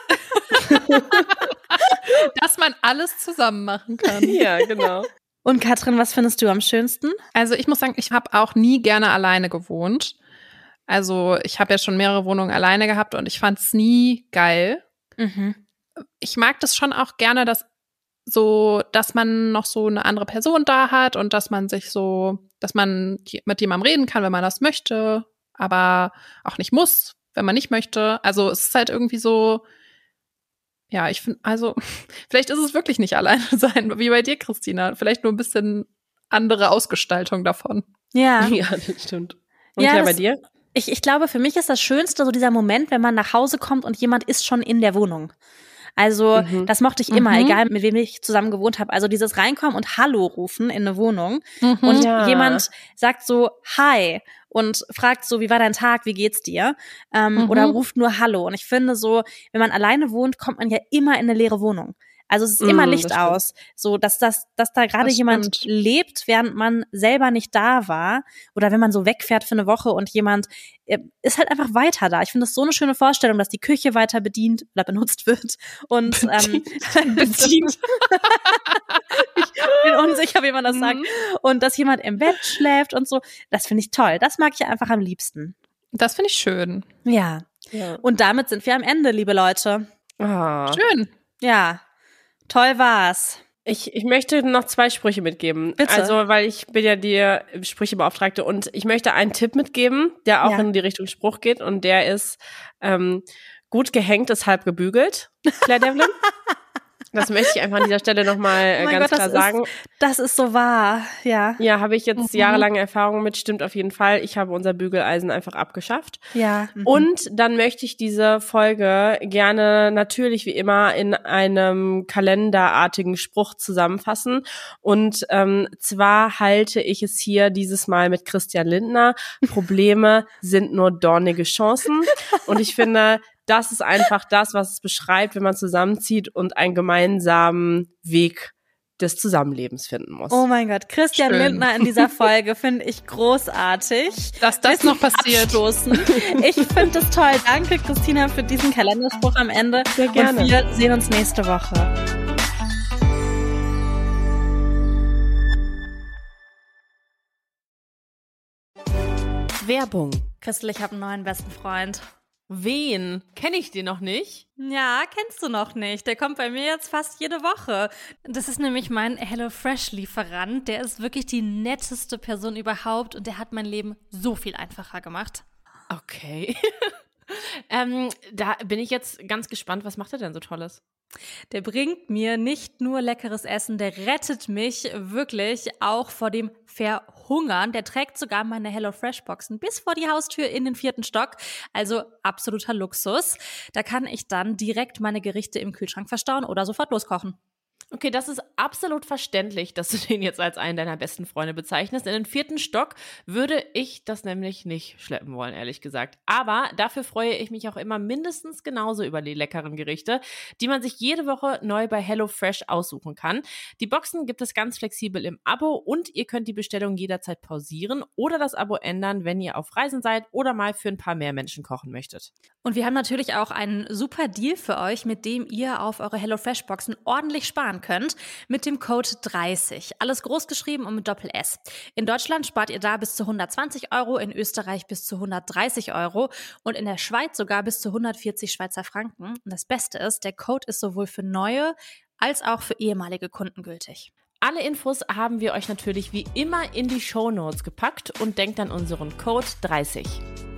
Dass man alles zusammen machen kann. Ja, genau. Und Katrin, was findest du am schönsten? Also ich muss sagen, ich habe auch nie gerne alleine gewohnt. Also ich habe ja schon mehrere Wohnungen alleine gehabt und ich fand es nie geil. Mhm. Ich mag das schon auch gerne, dass so, dass man noch so eine andere Person da hat und dass man sich so, dass man mit jemandem reden kann, wenn man das möchte, aber auch nicht muss, wenn man nicht möchte. Also es ist halt irgendwie so, ja, ich finde, also vielleicht ist es wirklich nicht alleine sein, wie bei dir, Christina. Vielleicht nur ein bisschen andere Ausgestaltung davon. Ja. Ja, das stimmt. Und Ja, ja, das- bei dir? Ich, ich glaube, für mich ist das Schönste so dieser Moment, wenn man nach Hause kommt und jemand ist schon in der Wohnung. Also Mhm. das mochte ich immer, Mhm. egal mit wem ich zusammen gewohnt habe. Also dieses Reinkommen und Hallo rufen in eine Wohnung Mhm. und Ja. jemand sagt so Hi und fragt so, wie war dein Tag, wie geht's dir? Ähm, Mhm. Oder ruft nur Hallo. Und ich finde so, wenn man alleine wohnt, kommt man ja immer in eine leere Wohnung. Also es ist Mm, immer das Licht stimmt. aus, so dass das, dass da gerade Das jemand stimmt. lebt, während man selber nicht da war, oder wenn man so wegfährt für eine Woche und jemand äh, ist halt einfach weiter da. Ich finde das so eine schöne Vorstellung, dass die Küche weiter bedient oder benutzt wird und ähm, bedient. Ich bin unsicher, wie man das sagt. Und dass jemand im Bett schläft und so. Das finde ich toll. Das mag ich einfach am liebsten. Das finde ich schön. Ja. Ja. Und damit sind wir am Ende, liebe Leute. Ah. Schön. Ja. Toll war's. Ich, ich möchte noch zwei Sprüche mitgeben. Bitte. Also, weil ich bin ja die Sprüchebeauftragte und ich möchte einen Tipp mitgeben, der auch Ja. in die Richtung Spruch geht und der ist, ähm, gut gehängt ist halb gebügelt, Claire Devlin. Das möchte ich einfach an dieser Stelle nochmal äh, Oh mein ganz Gott, klar das sagen. Ist, das ist so wahr, ja. Ja, habe ich jetzt Mhm. jahrelange Erfahrung mit, stimmt auf jeden Fall. Ich habe unser Bügeleisen einfach abgeschafft. Ja. Mhm. Und dann möchte ich diese Folge gerne natürlich wie immer in einem kalenderartigen Spruch zusammenfassen. Und ähm, zwar halte ich es hier dieses Mal mit Christian Lindner. Probleme sind nur dornige Chancen. Und ich finde, das ist einfach das, was es beschreibt, wenn man zusammenzieht und einen gemeinsamen Weg des Zusammenlebens finden muss. Oh mein Gott, Christian Schön. Lindner in dieser Folge finde ich großartig. Dass das noch passiert. Abstoßen. Ich finde es toll. Danke, Christina, für diesen Kalenderspruch am Ende. Sehr gerne. Und wir sehen uns nächste Woche. Werbung. Christel, ich habe einen neuen besten Freund. Wen? Kenne ich den noch nicht? Ja, kennst du noch nicht. Der kommt bei mir jetzt fast jede Woche. Das ist nämlich mein HelloFresh-Lieferant. Der ist wirklich die netteste Person überhaupt und der hat mein Leben so viel einfacher gemacht. Okay. ähm, da bin ich jetzt ganz gespannt. Was macht er denn so Tolles? Der bringt mir nicht nur leckeres Essen, der rettet mich wirklich auch vor dem Verhungern. Der trägt sogar meine HelloFresh-Boxen bis vor die Haustür in den vierten Stock. Also absoluter Luxus. Da kann ich dann direkt meine Gerichte im Kühlschrank verstauen oder sofort loskochen. Okay, das ist absolut verständlich, dass du den jetzt als einen deiner besten Freunde bezeichnest. In den vierten Stock würde ich das nämlich nicht schleppen wollen, ehrlich gesagt. Aber dafür freue ich mich auch immer mindestens genauso über die leckeren Gerichte, die man sich jede Woche neu bei HelloFresh aussuchen kann. Die Boxen gibt es ganz flexibel im Abo und ihr könnt die Bestellung jederzeit pausieren oder das Abo ändern, wenn ihr auf Reisen seid oder mal für ein paar mehr Menschen kochen möchtet. Und wir haben natürlich auch einen super Deal für euch, mit dem ihr auf eure HelloFresh-Boxen ordentlich sparen könnt, mit dem Code dreißig. Alles groß geschrieben und mit Doppel-S. In Deutschland spart ihr da bis zu hundertzwanzig Euro, in Österreich bis zu hundertdreißig Euro und in der Schweiz sogar bis zu hundertvierzig Schweizer Franken. Und das Beste ist, der Code ist sowohl für neue als auch für ehemalige Kunden gültig. Alle Infos haben wir euch natürlich wie immer in die Shownotes gepackt und denkt an unseren Code dreißig.